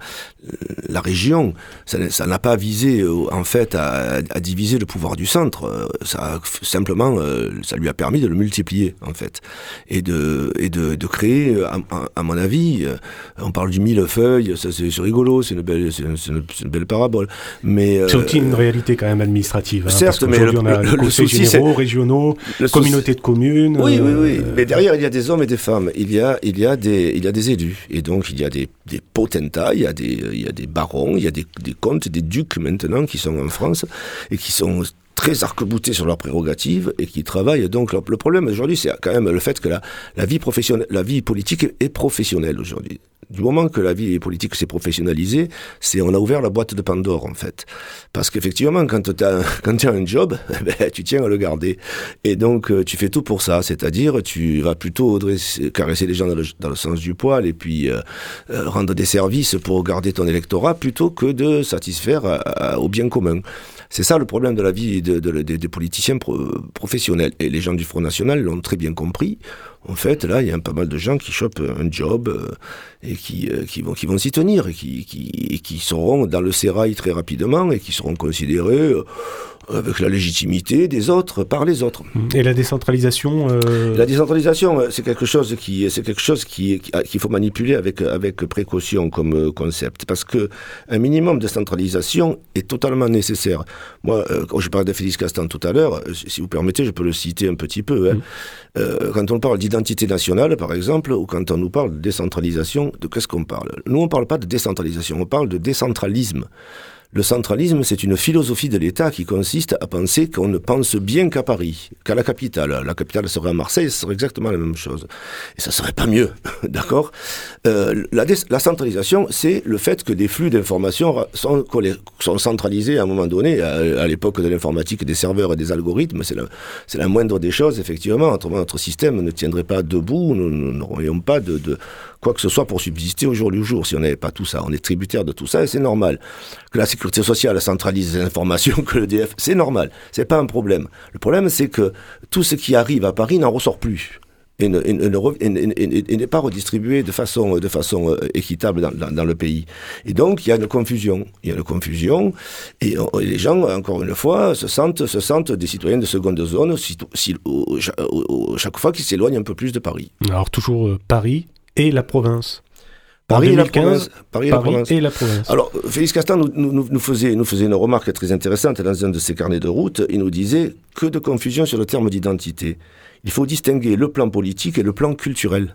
la région, ça, ça n'a pas visé en fait à, à diviser le pouvoir du centre, ça a, simplement, ça lui a permis de le multiplier en fait, et de, et de, de créer, à, à mon avis, on parle du millefeuille, ça c'est, c'est rigolo, c'est une belle, c'est une, c'est une, c'est une belle parabole, mais c'est aussi une réalité quand même administrative. Hein, certes, mais le, on a le, le, le souci, généraux, régionaux, communautés de communes. Oui, oui, oui. Euh, mais derrière, il y a des hommes et des femmes. Il y a, il y a des, il y a des élus. Et donc, il y a des, des potentats, il y a des, il y a des barons, il y a des, des comtes, des ducs maintenant qui sont en France et qui sont très arc-boutés sur leurs prérogatives et qui travaillent. Donc, le, le problème aujourd'hui, c'est quand même le fait que la, la vie professionnelle, la vie politique est professionnelle aujourd'hui. Du moment que la vie politique s'est professionnalisée, c'est on a ouvert la boîte de Pandore en fait. Parce qu'effectivement, quand tu as quand tu as un job, ben, tu tiens à le garder. Et donc tu fais tout pour ça, c'est-à-dire tu vas plutôt dresser, caresser les gens dans le, dans le sens du poil et puis euh, euh, rendre des services pour garder ton électorat plutôt que de satisfaire à, à, au bien commun. C'est ça le problème de la vie de, de, de, des politiciens pro, professionnels. Et les gens du Front National l'ont très bien compris. En fait, là, il y a pas mal de gens qui chopent un job euh, et qui, euh, qui vont, qui vont s'y tenir et qui, qui, et qui seront dans le sérail très rapidement et qui seront considérés euh, avec la légitimité des autres par les autres. Et la décentralisation euh... La décentralisation, c'est quelque chose qui, c'est quelque chose qui, qui, qu'il faut manipuler avec, avec précaution comme concept, parce que un minimum de centralisation est totalement nécessaire. Moi, euh, quand je parlais de Félix Castan tout à l'heure, si vous permettez, je peux le citer un petit peu. Hein. Mm. Euh, quand on parle d'identité nationale, par exemple, ou quand on nous parle de décentralisation, de qu'est-ce qu'on parle ? Nous, on ne parle pas de décentralisation, on parle de décentralisme. Le centralisme, c'est une philosophie de l'État qui consiste à penser qu'on ne pense bien qu'à Paris, qu'à la capitale. La capitale serait à Marseille, ce serait exactement la même chose. Et ça serait pas mieux, d'accord ? euh, la, dé- la centralisation, c'est le fait que des flux d'informations sont, sont centralisés à un moment donné, à, à l'époque de l'informatique, des serveurs et des algorithmes, c'est la, c'est la moindre des choses, effectivement. Autrement, notre système ne tiendrait pas debout, nous n'aurions pas de... de quoi que ce soit pour subsister au jour le jour, si on n'avait pas tout ça. On est tributaire de tout ça et c'est normal. Que la sécurité sociale centralise les informations, que le D F, c'est normal. C'est pas un problème. Le problème, c'est que tout ce qui arrive à Paris n'en ressort plus. Et, ne, et, ne, et, et, et n'est pas redistribué de façon, de façon équitable dans, dans, dans le pays. Et donc, il y a une confusion. Il y a une confusion et, et les gens, encore une fois, se sentent, se sentent des citoyens de seconde zone si, si, au, au, chaque fois qu'ils s'éloignent un peu plus de Paris. Alors, toujours euh, Paris et la province. Paris, deux mille quinze, et la province. Paris, et, Paris la province. et la province. Alors, Félix Castan nous, nous, nous, faisait, nous faisait une remarque très intéressante dans un de ses carnets de route. Il nous disait que de confusion sur le terme d'identité. Il faut distinguer le plan politique et le plan culturel.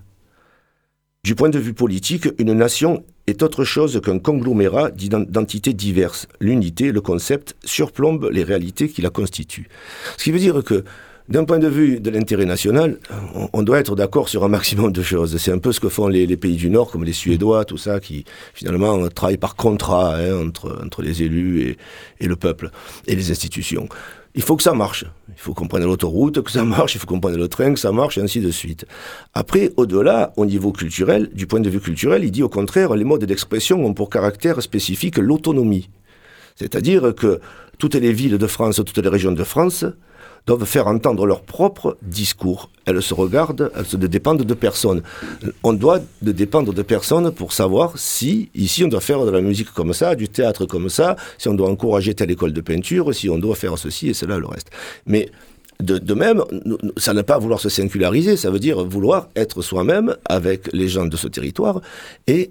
Du point de vue politique, une nation est autre chose qu'un conglomérat d'identités diverses. L'unité, le concept, surplombe les réalités qui la constituent. Ce qui veut dire que d'un point de vue de l'intérêt national, on doit être d'accord sur un maximum de choses. C'est un peu ce que font les, les pays du Nord, comme les Suédois, tout ça, qui finalement travaillent par contrat hein, entre, entre les élus et, et le peuple et les institutions. Il faut que ça marche. Il faut qu'on prenne l'autoroute, que ça marche, il faut qu'on prenne le train, que ça marche, et ainsi de suite. Après, au-delà, au niveau culturel, du point de vue culturel, il dit au contraire, les modes d'expression ont pour caractère spécifique l'autonomie. C'est-à-dire que toutes les villes de France, toutes les régions de France doivent faire entendre leur propre discours. Elles se regardent, elles se dépendent de personne. On doit de dépendre de personne pour savoir si, ici, on doit faire de la musique comme ça, du théâtre comme ça, si on doit encourager telle école de peinture, si on doit faire ceci et cela, le reste. Mais de, de même, ça n'est pas vouloir se singulariser, ça veut dire vouloir être soi-même avec les gens de ce territoire et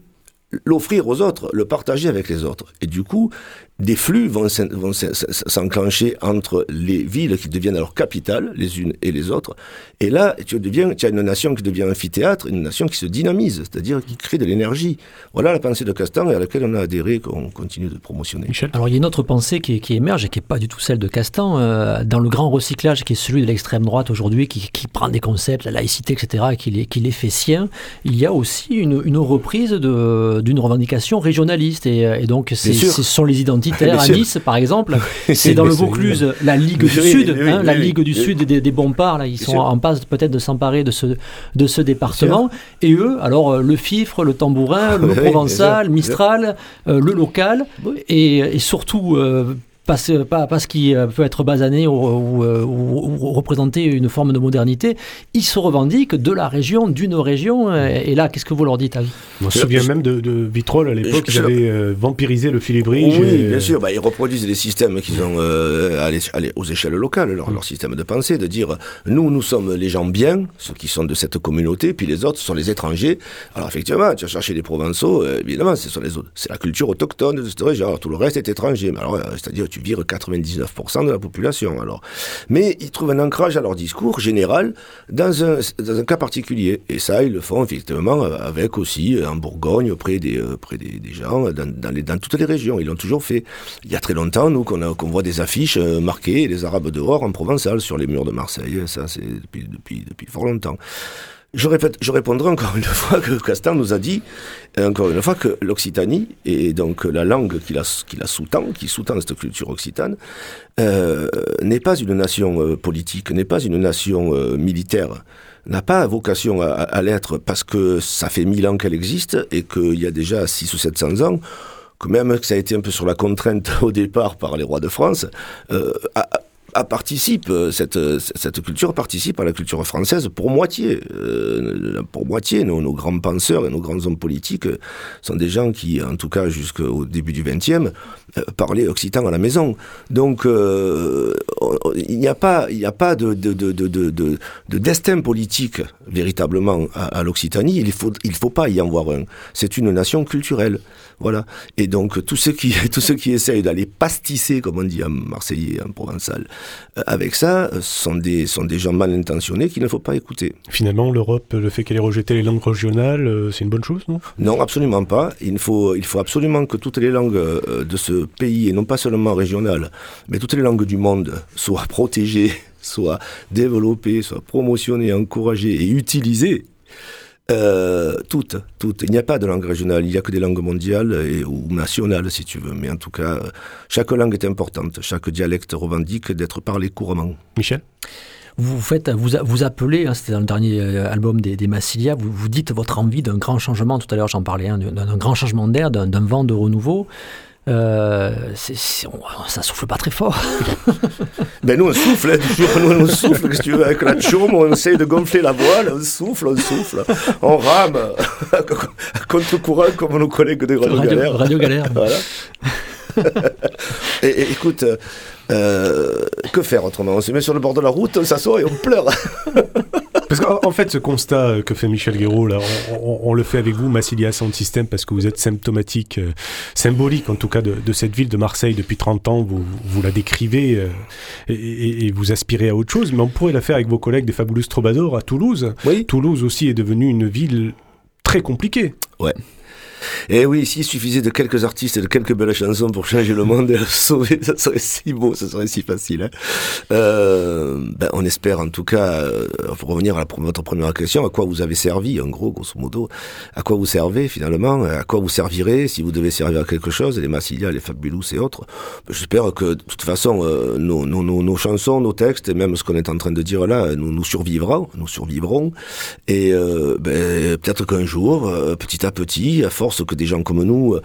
l'offrir aux autres, le partager avec les autres. Et du coup, des flux vont, vont s'enclencher entre les villes qui deviennent alors capitales, les unes et les autres. Et là, tu deviens, tu as une nation qui devient amphithéâtre, une nation qui se dynamise, c'est-à-dire qui crée de l'énergie. Voilà la pensée de Castan et à laquelle on a adhéré, qu'on continue de promotionner. Michel ? Alors il y a une autre pensée qui, qui émerge et qui n'est pas du tout celle de Castan, euh, dans le grand recyclage qui est celui de l'extrême droite aujourd'hui, qui, qui prend des concepts, la laïcité, et cetera, et qui les, qui les fait siens. Il y a aussi une, une reprise de, d'une revendication régionaliste. Et, et donc c'est, ce sont les identitaires à Nice, par exemple. C'est dans le Vaucluse, la Ligue du oui, Sud, oui, hein, oui, la oui, Ligue oui, du oui. Sud des, des Bompards, là, ils Bien sont sûr. en passe peut-être de s'emparer de ce, de ce département. Et eux, alors le fifre, le tambourin, le Oui, oui, provençal, bien sûr, Mistral, euh, le local, et, et surtout... Euh, Pas ce, pas, pas ce qui peut être basané ou, ou, ou, ou représenter une forme de modernité, ils se revendiquent de la région, d'une région, et là, qu'est-ce que vous leur dites, Ali ? On se souvient même de, de Vitrolles à l'époque, Je- ils je- avaient euh, vampirisé le Philibridge. Oui, et- bien sûr. Bah, ils reproduisent les systèmes qu'ils ont euh, à l'é- à l'é- aux échelles locales, leur, leur système de pensée, de dire nous, nous sommes les gens bien, ceux qui sont de cette communauté, puis les autres sont les étrangers. Alors effectivement, tu vas chercher les Provençaux, euh, évidemment, ce sont les autres. C'est la culture autochtone de cette région. Alors, tout le reste est étranger. Mais alors, euh, c'est-à-dire, tu vires quatre-vingt-dix-neuf pour cent de la population. Alors, mais ils trouvent un ancrage à leur discours général dans un, dans un cas particulier. Et ça, ils le font effectivement avec aussi en Bourgogne, auprès des, euh, auprès des, des gens, dans, dans, les, dans toutes les régions. Ils l'ont toujours fait. Il y a très longtemps, nous, qu'on, a, qu'on voit des affiches euh, marquées les Arabes dehors en provençal sur les murs de Marseille. Ça, c'est depuis, depuis, depuis fort longtemps. Je, répète, je répondrai encore une fois que Castan nous a dit, encore une fois, que l'Occitanie, et donc la langue qui la, qui la sous-tend, qui sous-tend cette culture occitane, euh, n'est pas une nation euh, politique, n'est pas une nation euh, militaire, n'a pas vocation à, à l'être parce que ça fait mille ans qu'elle existe et qu'il y a déjà six ou sept cents ans, que même que ça a été un peu sur la contrainte au départ par les rois de France, euh, à, à participe, cette, cette culture participe à la culture française pour moitié. Euh, pour moitié, nos, nos grands penseurs et nos grands hommes politiques sont des gens qui, en tout cas jusqu'au début du vingtième, euh, parlaient occitan à la maison. Donc, euh, il n'y a pas, il n'y a pas de, de, de, de, de, de destin politique véritablement à, à l'Occitanie. Il faut, il faut pas y en voir un. C'est une nation culturelle. Voilà. Et donc, tous ceux qui, tous ceux qui essayent d'aller pastisser, comme on dit en marseillais et en provençal, euh, avec ça, sont des, sont des gens mal intentionnés qu'il ne faut pas écouter. Finalement, l'Europe, le fait qu'elle ait rejeté les langues régionales, euh, c'est une bonne chose, non ? Non, absolument pas. Il faut, il faut absolument que toutes les langues euh, de ce pays, et non pas seulement régionales, mais toutes les langues du monde, soient protégées, soient développées, soient promotionnées, encouragées et utilisées. Euh, toutes, toutes. Il n'y a pas de langue régionale, il n'y a que des langues mondiales et, ou nationales, si tu veux. Mais en tout cas, chaque langue est importante. Chaque dialecte revendique d'être parlé couramment. Michel ? Vous faites, vous, vous appelez, hein, c'était dans le dernier album des, des Massilia, vous, vous dites votre envie d'un grand changement, tout à l'heure j'en parlais, hein, d'un, d'un grand changement d'air, d'un, d'un vent de renouveau. Euh, c'est, c'est, on, ça souffle pas très fort. Ben nous on souffle, hein, toujours, nous on souffle, qu'est-ce que tu veux, avec la chaume, on essaye de gonfler la voile, on souffle, on souffle, on rame, à contre-courant comme nos collègues de Radio, Radio Galère. Radio Galère. Voilà. et, et, écoute, euh, que faire autrement ? On se met sur le bord de la route, on s'assoit et on pleure. Parce qu'en en fait, ce constat que fait Michel Guéraud, là, on, on, on le fait avec vous, Massilia Sound System, parce que vous êtes symptomatique, euh, symbolique en tout cas de, de cette ville de Marseille depuis trente ans. Vous, vous la décrivez euh, et, et, et vous aspirez à autre chose. Mais on pourrait la faire avec vos collègues des Fabulous Troubadours à Toulouse. Oui. Toulouse aussi est devenue une ville très compliquée. Ouais. Et oui, s'il suffisait de quelques artistes et de quelques belles chansons pour changer le monde et le sauver, ça serait si beau, ça serait si facile. Hein. Euh, ben, on espère en tout cas, euh, pour revenir à la, votre première question, à quoi vous avez servi, en gros, grosso modo, à quoi vous servez finalement, à quoi vous servirez, si vous devez servir à quelque chose, les Massilia, les Fabulous et autres. Ben, j'espère que de toute façon, euh, nos, nos, nos, nos chansons, nos textes, et même ce qu'on est en train de dire là, nous, nous survivrons, nous survivrons. Et euh, ben, peut-être qu'un jour, euh, petit à petit, à force que des gens comme nous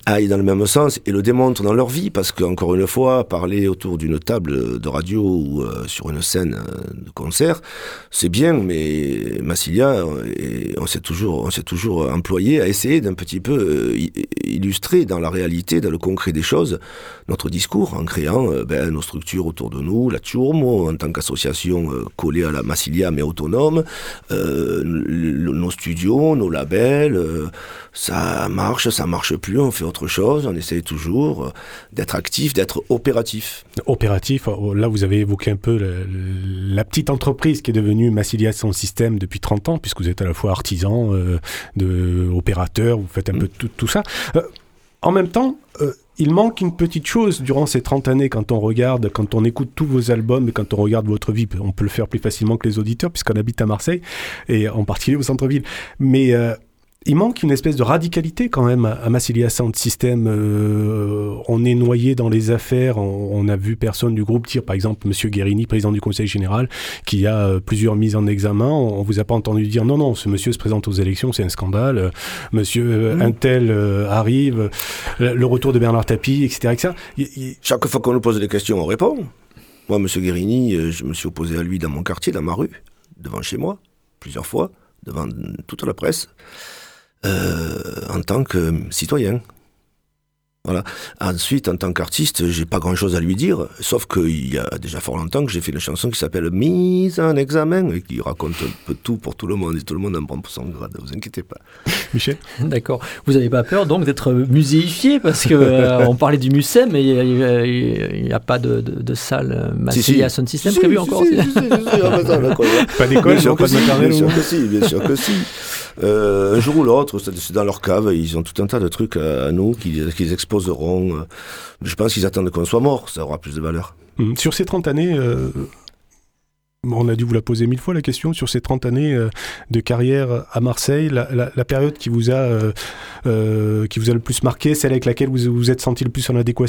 aillent dans le même sens et le démontrent dans leur vie, parce qu'encore une fois, parler autour d'une table de radio ou euh, sur une scène de concert, c'est bien, mais Massilia, et on s'est toujours, on s'est toujours employé à essayer d'un petit peu euh, illustrer dans la réalité, dans le concret des choses, notre discours, en créant euh, ben, nos structures autour de nous, la Ciurmo, en tant qu'association euh, collée à la Massilia, mais autonome, euh, le, nos studios, nos labels, euh, ça marche, ça marche plus, on fait autre chose, on essaye toujours euh, d'être actif, d'être opératif. Opératif, là vous avez évoqué un peu la, la petite entreprise qui est devenue Massilia Sound System depuis trente ans, puisque vous êtes à la fois artisan, euh, de, opérateur, vous faites un mmh. peu tout, tout ça. Euh, en même temps, euh, il manque une petite chose durant ces trente années quand on regarde, quand on écoute tous vos albums et quand on regarde votre vie. On peut le faire plus facilement que les auditeurs puisqu'on habite à Marseille et en particulier au centre-ville. Mais euh, il manque une espèce de radicalité quand même à Massilia Sound System. Euh, on est noyé dans les affaires. On, on a vu personne du groupe dire, par exemple, Monsieur Guérini, président du Conseil général, qui a euh, plusieurs mises en examen. On, on vous a pas entendu dire non, non, ce monsieur se présente aux élections, c'est un scandale. Euh, monsieur euh, mmh. Untel euh, arrive, euh, le retour de Bernard Tapie, et cetera, et cetera. Il, il... Chaque fois qu'on nous pose des questions, on répond. Moi, Monsieur Guérini, euh, je me suis opposé à lui dans mon quartier, dans ma rue, devant chez moi, plusieurs fois, devant toute la presse. Euh, en tant que citoyen. Voilà. Ensuite, en tant qu'artiste, j'ai pas grand-chose à lui dire, sauf qu'il y a déjà fort longtemps que j'ai fait une chanson qui s'appelle « Mise en examen » et qui raconte un peu tout pour tout le monde, et tout le monde en prend pour son grade, ne vous inquiétez pas. Michel ? D'accord. Vous n'avez pas peur donc d'être muséifié, parce qu'on euh, parlait du Mucem, mais il n'y a, a pas de, de, de salle Massilia Sound System prévu encore. Pas d'école, non, pas de maternelle. Bien sûr que si, bien sûr que si. Euh, un jour ou l'autre, c'est dans leur cave, ils ont tout un tas de trucs à, à nous qu'ils, qu'ils exposeront. Je pense qu'ils attendent qu'on soit mort, ça aura plus de valeur. Mmh. Sur ces trente années, euh, on a dû vous la poser mille fois la question, sur ces trente années euh, de carrière à Marseille, la, la, la période qui vous, a, euh, euh, qui vous a le plus marqué, celle avec laquelle vous vous êtes senti le plus en adéquation ?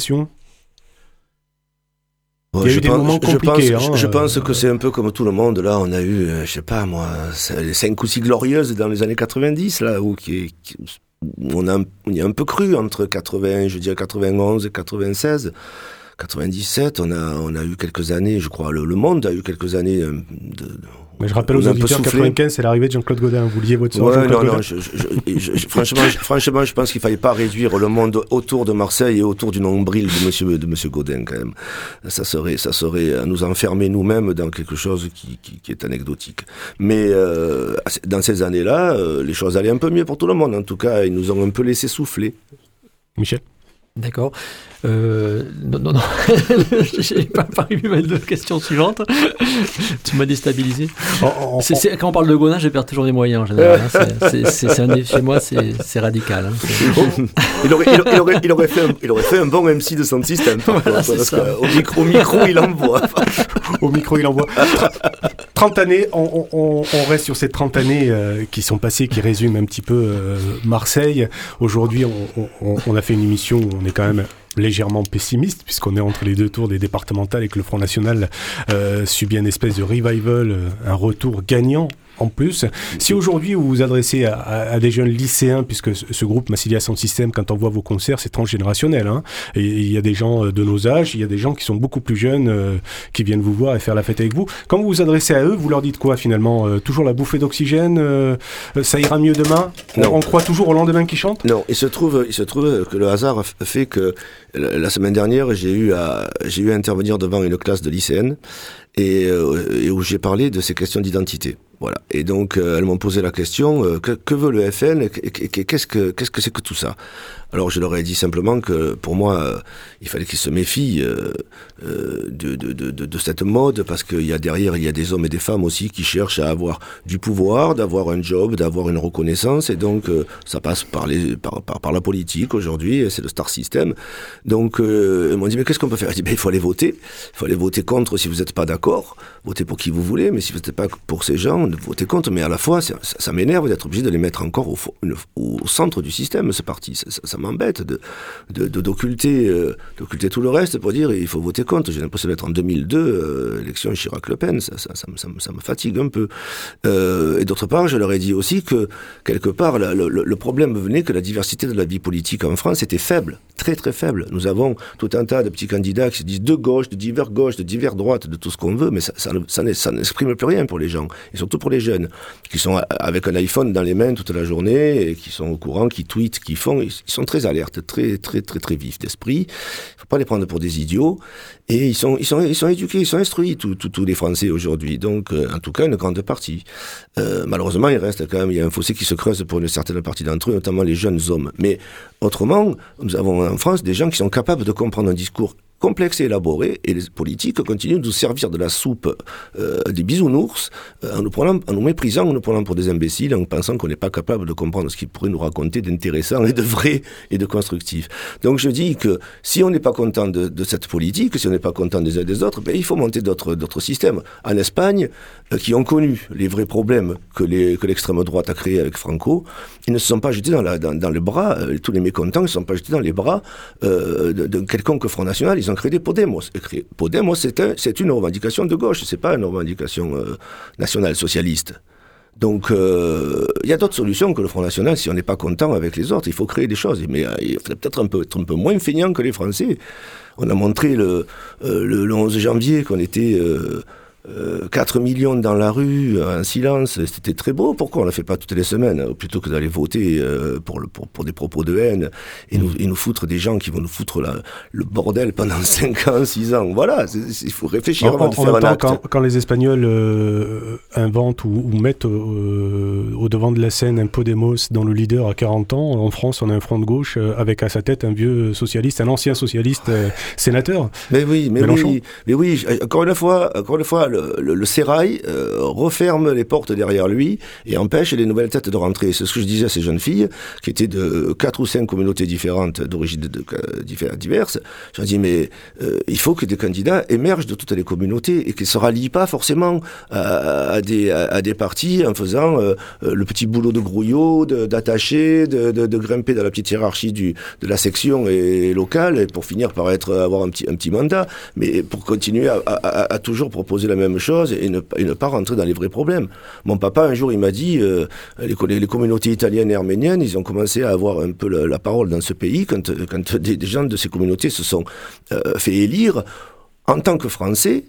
Ouais, Il y a je eu des pense, moments compliqués. Je pense, hein, je, je pense euh, que c'est un peu comme tout le monde. Là, on a eu, euh, je sais pas moi, les cinq ou six glorieuses dans les années quatre-vingt-dix, là, où qui, qui, on, a, on y a un peu cru entre quatre-vingts, je dirais quatre-vingt-onze et quatre-vingt-seize. quatre-vingt-dix-sept, on a, on a eu quelques années, je crois, le, le monde a eu quelques années de... de Mais je rappelle aux auditeurs, quatre-vingt-quinze, c'est l'arrivée de Jean-Claude Godin. Vous liez votre sort ouais, Jean-Claude non, Godin. non, je, je, je, je, franchement, je, franchement, je pense qu'il ne fallait pas réduire le monde autour de Marseille et autour du nombril de monsieur, de monsieur Godin, quand même. Ça serait, ça serait nous enfermer nous-mêmes dans quelque chose qui, qui, qui est anecdotique. Mais euh, dans ces années-là, euh, les choses allaient un peu mieux pour tout le monde. En tout cas, ils nous ont un peu laissé souffler. Michel ? D'accord. Euh, non, non, non. J'ai pas prévu ma question suivante. Tu m'as déstabilisé. Oh, oh, c'est, c'est, quand on parle de Godin, je perds toujours des moyens en général. Hein. C'est, c'est, c'est, c'est un, chez moi, c'est, c'est radical. Hein. C'est... il, aurait, il, il, aurait, il, aurait fait un, il aurait fait un bon M C de son système. Voilà, c'est parce ça. Au micro, au micro, il envoie. Au micro, il envoie. trente années, on, on, on reste sur ces trente années euh, qui sont passées, qui résument un petit peu euh, Marseille. Aujourd'hui, on, on, on a fait une émission où on est quand même légèrement pessimiste, puisqu'on est entre les deux tours des départementales et que le Front National euh, subit une espèce de revival, euh, un retour gagnant en plus. Si aujourd'hui vous vous adressez à, à, à des jeunes lycéens, puisque ce, ce groupe Massilia Sound System, quand on voit vos concerts, c'est transgénérationnel, hein, et il y a des gens de nos âges, il y a des gens qui sont beaucoup plus jeunes, euh, qui viennent vous voir et faire la fête avec vous. Quand vous vous adressez à eux, vous leur dites quoi finalement ? euh, Toujours la bouffée d'oxygène, euh, ça ira mieux demain ? on, on croit toujours au lendemain qui chante ? Non, il se trouve, il se trouve que le hasard fait que la semaine dernière, j'ai eu à, j'ai eu à intervenir devant une classe de lycéennes et, euh, et où j'ai parlé de ces questions d'identité. Voilà. Et donc, euh, elles m'ont posé la question, euh, que, que veut le F N ? Qu'est-ce que, qu'est-ce que c'est que tout ça ? Alors, je leur ai dit simplement que, pour moi, euh, il fallait qu'ils se méfient euh, euh, de, de, de, de cette mode, parce qu'il y a derrière, il y a des hommes et des femmes aussi qui cherchent à avoir du pouvoir, d'avoir un job, d'avoir une reconnaissance, et donc, euh, ça passe par, les, par, par, par la politique aujourd'hui, c'est le star system. Donc, euh, ils m'ont dit, mais qu'est-ce qu'on peut faire ? J'ai dit, ben, il faut aller voter. Il faut aller voter contre si vous n'êtes pas d'accord. Votez pour qui vous voulez, mais si vous n'êtes pas pour ces gens, votez contre. Mais à la fois, ça, ça m'énerve d'être obligé de les mettre encore au, au centre du système, ce parti. Ça, ça, ça m'embête de, de, de, d'occulter, euh, d'occulter tout le reste pour dire il faut voter contre. J'ai l'impression d'être en deux mille deux, euh, élection Chirac-Le Pen, ça, ça, ça, ça, ça me fatigue un peu. Euh, et d'autre part, je leur ai dit aussi que, quelque part, la, le, le problème venait que la diversité de la vie politique en France était faible, très très faible. Nous avons tout un tas de petits candidats qui se disent de gauche, de divers gauche, de divers droite, de tout ce qu'on veut, mais ça, ça, ça, ça n'exprime plus rien pour les gens, et surtout pour les jeunes, qui sont avec un iPhone dans les mains toute la journée, et qui sont au courant, qui tweetent, qui font, ils sont très alertes, très très très très vifs d'esprit. Il ne faut pas les prendre pour des idiots, et ils sont, ils sont, ils sont éduqués, ils sont instruits, tous tous les Français aujourd'hui, donc euh, en tout cas une grande partie. Euh, malheureusement, il reste quand même, il y a un fossé qui se creuse pour une certaine partie d'entre eux, notamment les jeunes hommes. Mais autrement, nous avons en France des gens qui sont capables de comprendre un discours complexe et élaboré, et les politiques continuent de nous servir de la soupe euh, des bisounours euh, en, nous prenant, en nous méprisant, en nous prenant pour des imbéciles, en pensant qu'on n'est pas capable de comprendre ce qu'ils pourraient nous raconter d'intéressant et de vrai et de constructif. Donc je dis que si on n'est pas content de, de cette politique, si on n'est pas content des uns des autres, ben, il faut monter d'autres, d'autres systèmes. En Espagne, euh, qui ont connu les vrais problèmes que, les, que l'extrême droite a créés avec Franco, ils ne se sont pas jetés dans, la, dans, dans le bras, euh, tous les mécontents ne se sont pas jetés dans les bras euh, d'un quelconque Front National. Ils ont créé des Podemos. Et Podemos, c'est, un, c'est une revendication de gauche, c'est pas une revendication euh, nationale socialiste. Donc, il euh, y a d'autres solutions que le Front National si on n'est pas content avec les autres. Il faut créer des choses. Mais euh, il faudrait peut-être un peu, être un peu moins feignant que les Français. On a montré le, euh, le, le onze janvier qu'on était euh, euh, quatre millions dans la rue, en silence. C'était très beau. Pourquoi on ne le fait pas toutes les semaines, plutôt que d'aller voter euh, pour, le, pour, pour des propos de haine et nous, et nous foutre des gens qui vont nous foutre la, le bordel pendant cinq ans, six ans. Voilà, il faut réfléchir en, avant en, de faire un temps, acte. Quand, quand les Espagnols euh, inventent ou, ou mettent euh, au devant de la scène un Podemos dans le leader à quarante ans, en France, on a un front de gauche euh, avec à sa tête un vieux socialiste, un ancien socialiste euh, sénateur. Mais oui, mais Mélenchon. oui, mais oui. Encore une fois, encore une fois, le, le, le sérail euh, referme les portes derrière lui et empêche les nouvelles têtes de rentrer. C'est ce que je disais à ces jeunes filles qui étaient de quatre ou cinq communautés différentes, d'origine de, de, de, diverses. Je leur dis mais euh, il faut que des candidats émergent de toutes les communautés et qu'ils se rallient pas forcément à, à des à, à des partis en faisant euh, le petit boulot de grouillot, de, d'attacher, de, de, de grimper dans la petite hiérarchie du de la section et locale et pour finir par être avoir un petit un petit mandat, mais pour continuer à, à, à toujours proposer la même chose et ne, et ne pas rentrer dans les vrais problèmes. Mon papa un jour il m'a dit euh, les, les communautés italiennes et arméniennes ils ont commencé à avoir un peu la, la parole dans ce pays quand quand des, des gens de ces communautés se sont euh, fait élire en tant que Français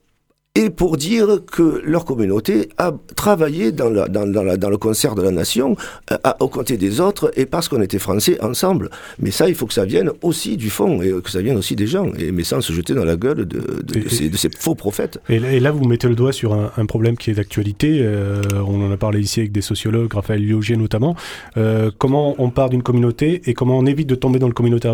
et pour dire que leur communauté a travaillé dans, la, dans, dans, la, dans le concert de la nation euh, à, aux côtés des autres et parce qu'on était Français ensemble. Mais ça, il faut que ça vienne aussi du fond et que ça vienne aussi des gens, et, mais sans se jeter dans la gueule de, de, et, de, ces, de ces faux prophètes. Et là, et là, vous mettez le doigt sur un, un problème qui est d'actualité. Euh, on en a parlé ici avec des sociologues, Raphaël Liogier notamment. Euh, comment on part d'une communauté et comment on évite de tomber dans le communautarisme ?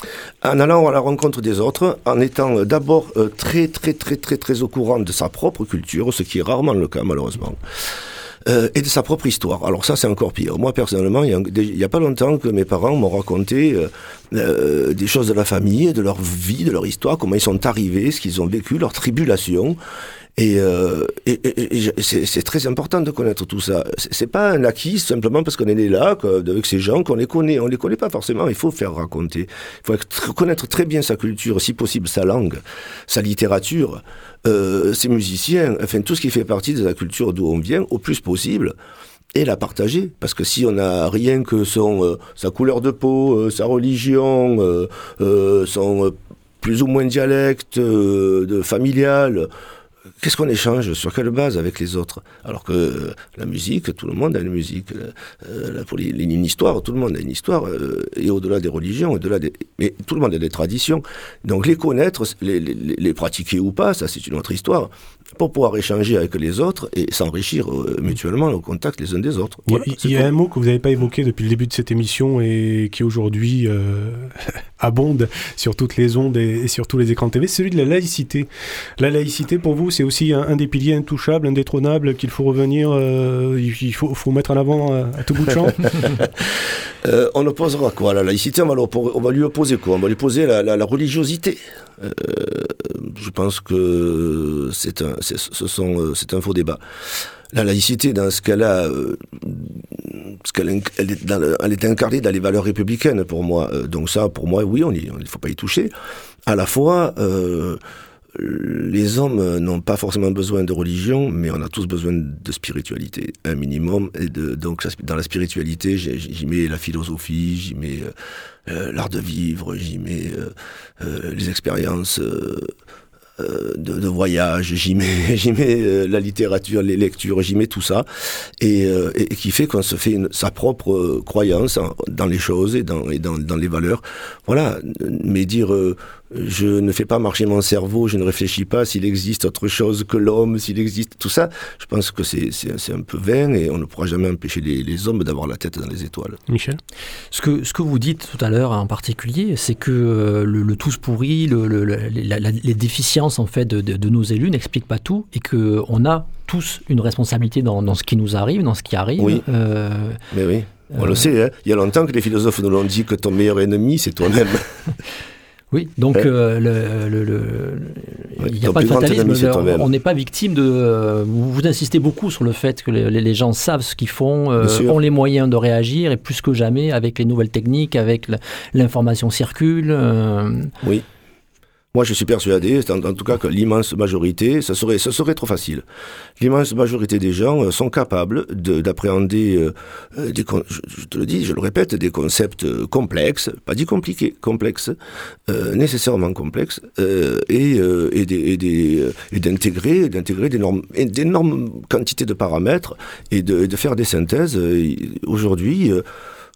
En allant à la rencontre des autres, en étant d'abord euh, très très très très très au courant de sa propre culture, ce qui est rarement le cas malheureusement, euh, et de sa propre histoire. Alors ça c'est encore pire. Moi personnellement, il n'y a, a pas longtemps que mes parents m'ont raconté euh, euh, des choses de la famille, de leur vie, de leur histoire, comment ils sont arrivés, ce qu'ils ont vécu, leurs tribulations. Et, euh, et, et, et c'est, c'est très important de connaître tout ça. C'est, c'est pas un acquis simplement parce qu'on est né là, avec ces gens, qu'on les connaît. On les connaît pas forcément, il faut faire raconter. Il faut être, connaître très bien sa culture, si possible sa langue, sa littérature, euh, ses musiciens, enfin tout ce qui fait partie de la culture d'où on vient, au plus possible. Et la partager, parce que si on n'a rien que son, euh, sa couleur de peau, euh, sa religion, euh, euh, son euh, plus ou moins dialecte euh, de familial, qu'est-ce qu'on échange? Sur quelle base avec les autres? Alors que euh, la musique, tout le monde a une musique. Euh, la, pour les, une histoire, tout le monde a une histoire. Euh, et au-delà des religions, au-delà des, mais tout le monde a des traditions. Donc les connaître, les, les, les pratiquer ou pas, ça c'est une autre histoire. Pour pouvoir échanger avec les autres et s'enrichir euh, mutuellement au contact les uns des autres. Voilà, il y a, il y a un mot que vous n'avez pas évoqué depuis le début de cette émission et qui aujourd'hui euh, abonde sur toutes les ondes et, et sur tous les écrans T V, c'est celui de la laïcité. La laïcité, pour vous, c'est aussi un, un des piliers intouchables, indétrônables, qu'il faut revenir, euh, il faut, faut mettre en avant à, à tout bout de champ. euh, On opposera quoi? La laïcité, on va, on va lui opposer quoi? On va lui opposer la, la, la religiosité. Euh, je pense que c'est un, c'est, ce sont, c'est un faux débat. La laïcité, dans ce cas-là, euh, parce qu'elle elle est, dans le, elle est incarnée dans les valeurs républicaines pour moi. Euh, donc ça, pour moi, oui, on il ne faut pas y toucher. À la fois, euh, les hommes n'ont pas forcément besoin de religion, mais on a tous besoin de spiritualité, un minimum. Et de, donc dans la spiritualité, j'y mets la philosophie, j'y mets euh, l'art de vivre, j'y mets euh, euh, les expériences euh, de, de voyage, j'y mets, j'y mets euh, la littérature, les lectures, j'y mets tout ça, et, euh, et qui fait qu'on se fait une, sa propre euh, croyance en, dans les choses et dans, et dans, dans les valeurs. Voilà, mais dire euh, je ne fais pas marcher mon cerveau, je ne réfléchis pas s'il existe autre chose que l'homme, s'il existe tout ça, je pense que c'est, c'est, c'est un peu vain et on ne pourra jamais empêcher les, les hommes d'avoir la tête dans les étoiles. Michel ? Ce que, ce que vous dites tout à l'heure en particulier, c'est que euh, le, le tous pourri, le, le, le, la, la, les déficiences en fait de, de, de nos élus n'expliquent pas tout et qu'on a tous une responsabilité dans, dans ce qui nous arrive, dans ce qui arrive. Oui, euh, mais oui, on euh... le sait, hein. Il y a longtemps que les philosophes nous l'ont dit que ton meilleur ennemi, c'est toi-même. Oui, donc ouais. euh, le, le, le, ouais, il n'y a pas de fatalisme. Le, on n'est pas victime de. Euh, vous, vous insistez beaucoup sur le fait que les, les gens savent ce qu'ils font, euh, ont les moyens de réagir, et plus que jamais, avec les nouvelles techniques, avec l'information circule. Euh... Oui. Moi, je suis persuadé, en, en tout cas, que l'immense majorité, ça serait, ça serait trop facile. L'immense majorité des gens euh, sont capables de, d'appréhender, euh, des, je, je te le dis, je le répète, des concepts complexes, pas dit compliqués, complexes, euh, nécessairement complexes, euh, et, euh, et, des, et, des, et d'intégrer, d'intégrer d'énormes, d'énormes quantités de paramètres et de, et de faire des synthèses. Aujourd'hui, euh,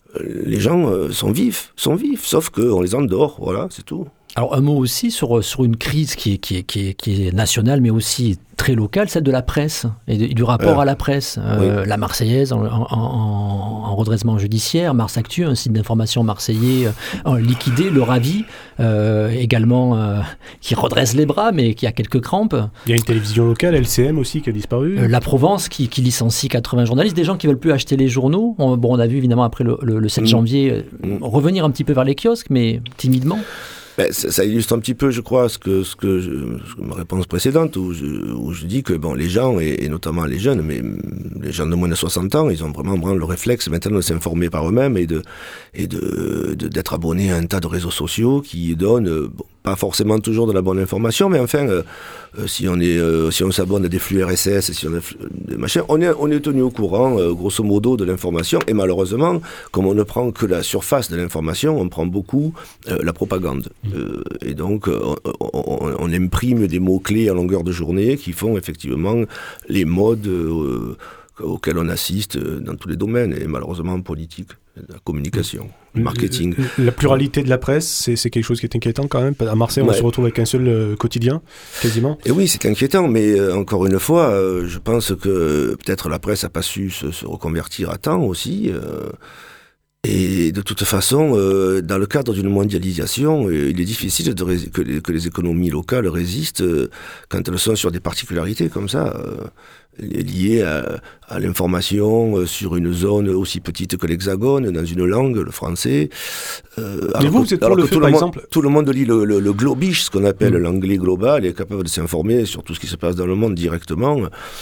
les gens euh, sont vifs, sont vifs, sauf qu'on les endort, voilà, c'est tout. Alors un mot aussi sur, sur une crise qui est, qui, est, qui, est, qui est nationale mais aussi très locale, celle de la presse et, de, et du rapport euh, à la presse. Euh, oui. La Marseillaise en, en, en, en redressement judiciaire, Mars Actu, un site d'information marseillais euh, liquidé, le Ravi euh, également euh, qui redresse les bras mais qui a quelques crampes. Il y a une télévision locale, L C M aussi, qui a disparu. Euh, la Provence qui, qui licencie quatre-vingts journalistes, des gens qui ne veulent plus acheter les journaux. On, bon, on a vu évidemment après le, le, le sept janvier mmh. revenir un petit peu vers les kiosques mais timidement. Ben, ça, ça illustre un petit peu, je crois, ce que, ce que, je, ce que ma réponse précédente, où je, où je dis que bon, les gens, et, et notamment les jeunes, mais les gens de moins de soixante ans, ils ont vraiment, vraiment le réflexe maintenant de s'informer par eux-mêmes et, de, et de, de, d'être abonnés à un tas de réseaux sociaux qui donnent, bon, pas forcément toujours de la bonne information, mais enfin, euh, euh, si on est, euh, si on s'abonne à des flux R S S, si on a des machins, on est, on est tenu au courant, euh, grosso modo, de l'information, et malheureusement, comme on ne prend que la surface de l'information, on prend beaucoup euh, la propagande. Euh, et donc, euh, on, on, on imprime des mots-clés à longueur de journée qui font effectivement les modes euh, auxquels on assiste dans tous les domaines, et malheureusement en politique, la communication, le marketing. La pluralité de la presse, c'est, c'est quelque chose qui est inquiétant quand même. À Marseille, on ouais. se retrouve avec un seul euh, quotidien, quasiment. Et oui, c'est inquiétant, mais euh, encore une fois, euh, je pense que peut-être la presse n'a pas su se, se reconvertir à temps aussi. Euh, Et de toute façon, euh, dans le cadre d'une mondialisation, euh, il est difficile de ré- que, les, que les économies locales résistent euh, quand elles sont sur des particularités comme ça, euh, liées à, à l'information euh, sur une zone aussi petite que l'Hexagone, dans une langue, le français. Euh, Mais vous, que, vous êtes pour le fait, par le exemple... Tout le monde lit le, le, le globish, ce qu'on appelle mmh. l'anglais global, et est capable de s'informer sur tout ce qui se passe dans le monde directement.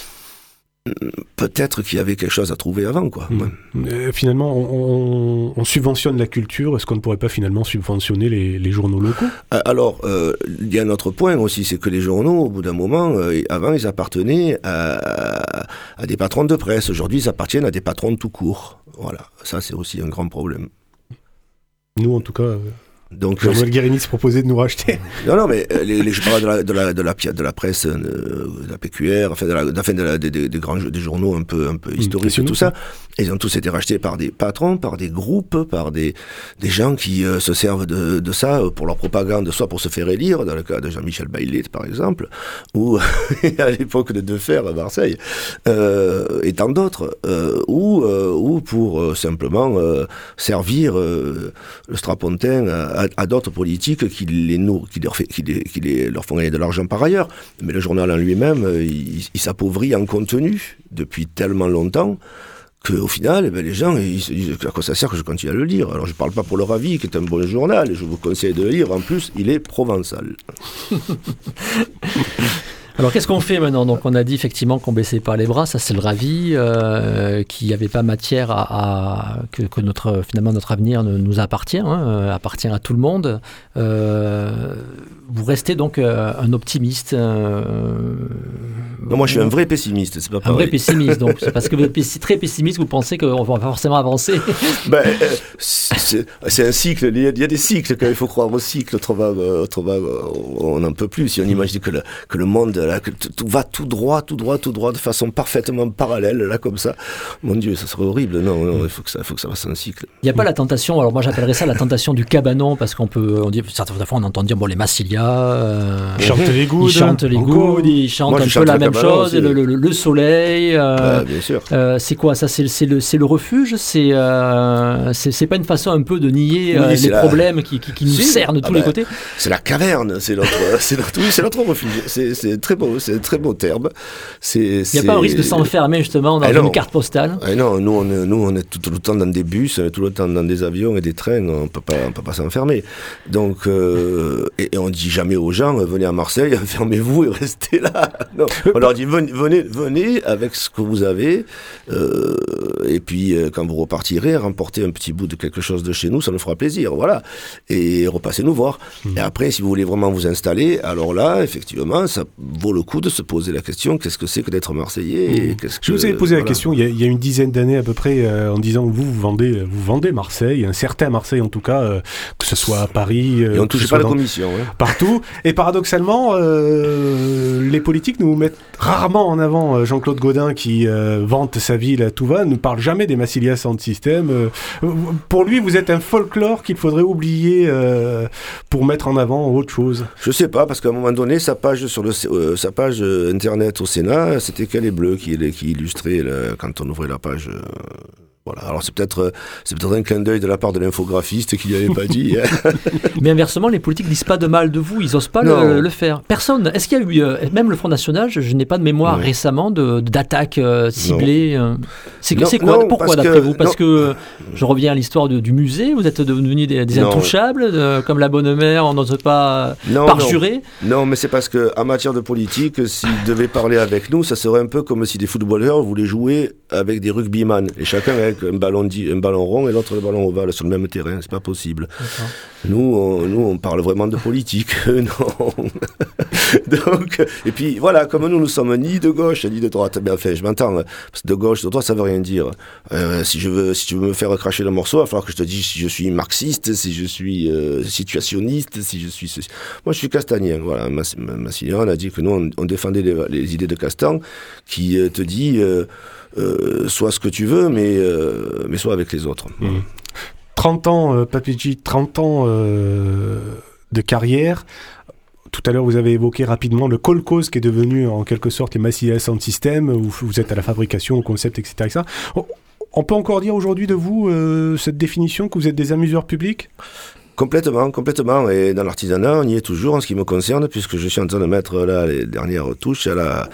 Peut-être qu'il y avait quelque chose à trouver avant, quoi. Mmh. Ouais. Euh, finalement, on, on, on subventionne la culture. Est-ce qu'on ne pourrait pas finalement subventionner les, les journaux locaux ? Alors, euh, il y a un autre point aussi, c'est que les journaux, au bout d'un moment, euh, avant, ils appartenaient à, à des patrons de presse. Aujourd'hui, ils appartiennent à des patrons tout court. Voilà, ça, c'est aussi un grand problème. Nous, en tout cas... Euh... Donc, Jean-Noël Guérini se proposait de nous racheter. Non, non, mais les, les, je parle de la, de la, de la, de la presse, euh, de la P Q R, enfin, de la, enfin, de la, des, des, des grands, des journaux un peu, un peu historiques, mmh, tout ça. Et ils ont tous été rachetés par des patrons, par des groupes, par des, des gens qui euh, se servent de, de ça pour leur propagande, soit pour se faire élire, dans le cas de Jean-Michel Baillet, par exemple, ou à l'époque de Defer à Marseille, euh, et tant d'autres, euh, ou, euh, ou pour euh, simplement euh, servir euh, le strapontin à, à, à d'autres politiques qui, les nour- qui, leur, fait, qui, les, qui les, leur font gagner de l'argent par ailleurs. Mais le journal en lui-même, il, il s'appauvrit en contenu depuis tellement longtemps qu'au final, eh bien, les gens, ils se disent à quoi ça sert que je continue à le lire. Alors je ne parle pas pour le Ravi, qui est un bon journal, et je vous conseille de le lire. En plus, il est provençal. Alors qu'est-ce qu'on fait maintenant? Donc on a dit effectivement qu'on baissait pas les bras, ça c'est le ravi, euh, qu'il n'y avait pas matière à, à que, que notre finalement notre avenir ne, nous appartient, hein, appartient à tout le monde. Euh, vous restez donc euh, un optimiste. Euh, non, moi je suis un vrai pessimiste, c'est pas un pareil. Un vrai pessimiste, donc c'est parce que vous êtes très pessimiste, vous pensez qu'on va forcément avancer. Ben, euh, c'est, c'est un cycle, il y, a, il y a des cycles, quand il faut croire au cycle, autrement, euh, autrement euh, on n'en peut plus. Si on imagine que le, que le monde là, que tout va tout droit, tout droit, tout droit, de façon parfaitement parallèle, là, comme ça, mon Dieu, ça serait horrible. Non, non, il faut que ça, faut que ça fasse un cycle. Il n'y a pas la tentation, alors moi j'appellerais ça la tentation du cabanon, parce qu'on peut, on dit, certaines fois on entend dire, bon, les Massilia, euh, ils chantent les goudes, ils chantent les goudes, ils chantent moi, un peu chante la même chose, aussi, le, le, le soleil. Euh, bah, bien sûr. Euh, c'est quoi ça? C'est, c'est, le, c'est le refuge? C'est, euh, c'est, c'est pas une façon un peu de nier oui, euh, les la... problèmes qui, qui, qui nous si. cernent de tous ah les bah, côtés? C'est la caverne, c'est notre, c'est notre, oui, c'est notre refuge. C'est, c'est très beau, c'est un très beau terme. C'est, Il n'y a c'est... pas un risque de s'enfermer justement dans ah, une non. carte postale? Ah, non, nous on, est, nous on est tout, tout le temps dans des bus, tout le temps dans des avions et des trains, on peut pas, on peut pas s'enfermer. Donc, euh, et, et on dit jamais aux gens, venez à Marseille, enfermez-vous et restez là. Non, on leur dit venez, venez, venez avec ce que vous avez, euh, et puis euh, quand vous repartirez, remportez un petit bout de quelque chose de chez nous, ça nous fera plaisir, voilà. Et repassez nous voir. Mmh. Et après, si vous voulez vraiment vous installer, alors là, effectivement, ça vaut le coup de se poser la question, qu'est-ce que c'est que d'être Marseillais et qu'est-ce que, Je vous avais posé voilà. la question il y, a, il y a une dizaine d'années à peu près, euh, en disant vous, vous vendez, vous vendez Marseille, un certain Marseille en tout cas, euh, que ce soit à Paris, euh, et on ne touche pas la commission, hein. Partout. Et paradoxalement, euh, les politiques nous mettent rarement en avant. Jean-Claude Gaudin, qui euh, vante sa ville à tout va, ne parle jamais des Massilia Sound System. Euh, pour lui, vous êtes un folklore qu'il faudrait oublier euh, pour mettre en avant autre chose. Je sais pas, parce qu'à un moment donné, sa page sur le, euh, sa page euh, internet au Sénat, c'était Calais Bleu qui, qui illustrait le, quand on ouvrait la page. Euh, Voilà. Alors c'est peut-être, c'est peut-être un clin d'œil de la part de l'infographiste qui n'y avait pas dit. Mais inversement, les politiques disent pas de mal de vous, ils n'osent pas le, le faire. Personne. Est-ce qu'il y a eu, euh, même le Front National, je, je n'ai pas de mémoire oui. récemment de, d'attaques euh, ciblées. Euh, c'est, non, c'est quoi non, Pourquoi d'après que, vous Parce non. que, je reviens à l'histoire de, du musée, vous êtes devenus des, des intouchables, de, comme la bonne mère, on n'ose pas non, parjurer. Non. non, mais c'est parce qu'en matière de politique, s'ils devaient parler avec nous, ça serait un peu comme si des footballeurs voulaient jouer avec des rugbyman. Et chacun avec un ballon, di- un ballon rond et l'autre le ballon ovale sur le même terrain. C'est pas possible. D'accord. Nous, on, nous, on parle vraiment de politique. non. Donc, et puis, voilà, comme nous, nous sommes ni de gauche ni de droite. Mais enfin, je m'entends. Parce que de gauche, de droite, ça veut rien dire. Euh, si, je veux, si tu veux me faire cracher le morceau, il va falloir que je te dise si je suis marxiste, si je suis euh, situationniste, si je suis ceci. Moi, je suis castagnien. Voilà. Massignon a dit que nous, on, on défendait les, les idées de Castan, qui euh, te dit euh, euh, sois ce que tu veux, mais, euh, mais sois avec les autres. Mmh. trente ans, euh, Papidji, trente ans euh, de carrière. Tout à l'heure, vous avez évoqué rapidement le kolkhoz qui est devenu en quelque sorte les Massilia Sound System, où vous êtes à la fabrication, au concept, et cetera et cetera. On peut encore dire aujourd'hui de vous euh, cette définition que vous êtes des amuseurs publics ? Complètement, complètement. Et dans l'artisanat, on y est toujours en ce qui me concerne, puisque je suis en train de mettre là les dernières touches à, la,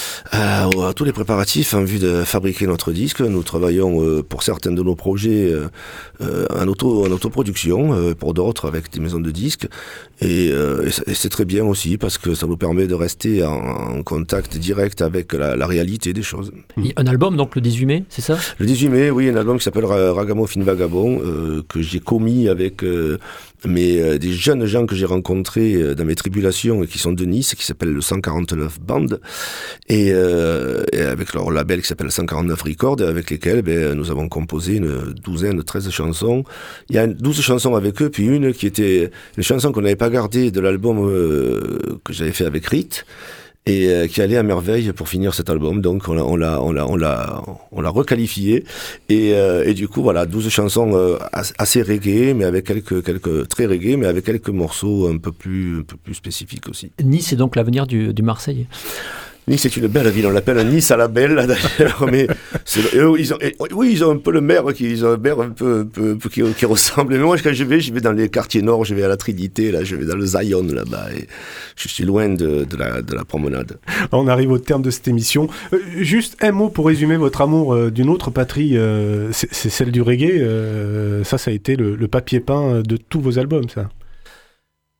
à, à tous les préparatifs en vue de fabriquer notre disque. Nous travaillons euh, pour certains de nos projets euh, en, auto, en autoproduction, euh, pour d'autres avec des maisons de disques. Et, euh, et c'est très bien aussi parce que ça nous permet de rester en, en contact direct avec la, la réalité des choses. Un album donc le dix-huit mai, c'est ça ? Le dix-huit mai, oui, un album qui s'appelle Ragamuffin Vagabond, euh, que j'ai commis avec euh, mes, euh, des jeunes gens que j'ai rencontrés euh, dans mes tribulations et qui sont de Nice, qui s'appelle le cent quarante-neuf Band, et, euh, et avec leur label qui s'appelle cent quarante-neuf Records, avec lesquels ben, nous avons composé une douzaine, treize chansons. Il y a douze chansons avec eux, puis une qui était une chanson qu'on n'avait pas gardée de l'album euh, que j'avais fait avec Rit, et euh, qui allait à merveille pour finir cet album. Donc on l'a on l'a on l'a on l'a on l'a requalifié et euh, et du coup voilà, douze chansons euh, assez reggae, mais avec quelques quelques très reggae, mais avec quelques morceaux un peu plus un peu plus spécifiques aussi. Nice est donc l'avenir du du Marseillais. Nice c'est une belle ville, on l'appelle Nice à la belle d'ailleurs, mais c'est, eux, ils ont, oui ils ont un peu le maire qui, ils ont un maire un peu, un peu, un peu qui, qui ressemble. Mais moi quand je vais, je vais dans les quartiers nord, je vais à la Trinité, là, je vais dans le Zion là-bas, et je suis loin de, de la de la promenade. On arrive au terme de cette émission. Euh, juste un mot pour résumer votre amour euh, d'une autre patrie, euh, c'est, c'est celle du reggae. Euh, ça, ça a été le, le papier peint de tous vos albums, ça.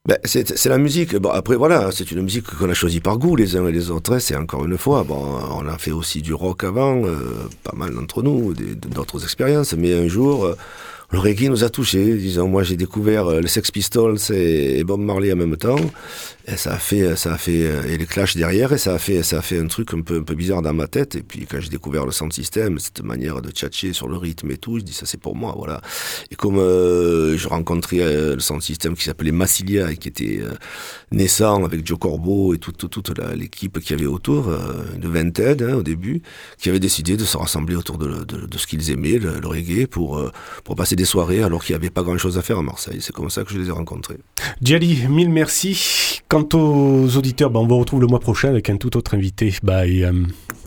Ben, c'est, c'est la musique. Bon, après, voilà, c'est une musique qu'on a choisie par goût, les uns et les autres. C'est encore une fois, bon, on a fait aussi du rock avant, euh, pas mal d'entre nous, des, d'autres expériences. Mais un jour, euh, le reggae nous a touchés. Disons, moi, j'ai découvert euh, les Sex Pistols et, et Bob Marley en même temps. Et ça a fait, ça a fait, et les Clash derrière, et ça a fait, ça a fait un truc un peu, un peu bizarre dans ma tête. Et puis, quand j'ai découvert le sound system, cette manière de tchatcher sur le rythme et tout, je dis, ça, c'est pour moi, voilà. Et comme, euh, je rencontrais euh, le sound system qui s'appelait Massilia et qui était euh, naissant avec Joe Corbeau et toute, toute, toute la, l'équipe qu'il y avait autour, euh, de Vented, hein, au début, qui avait décidé de se rassembler autour de, de, de ce qu'ils aimaient, le, le reggae, pour, euh, pour passer des soirées alors qu'il n'y avait pas grand chose à faire à Marseille. C'est comme ça que je les ai rencontrés. Djali, mille merci. Quant aux auditeurs, bah on vous retrouve le mois prochain avec un tout autre invité. Bye.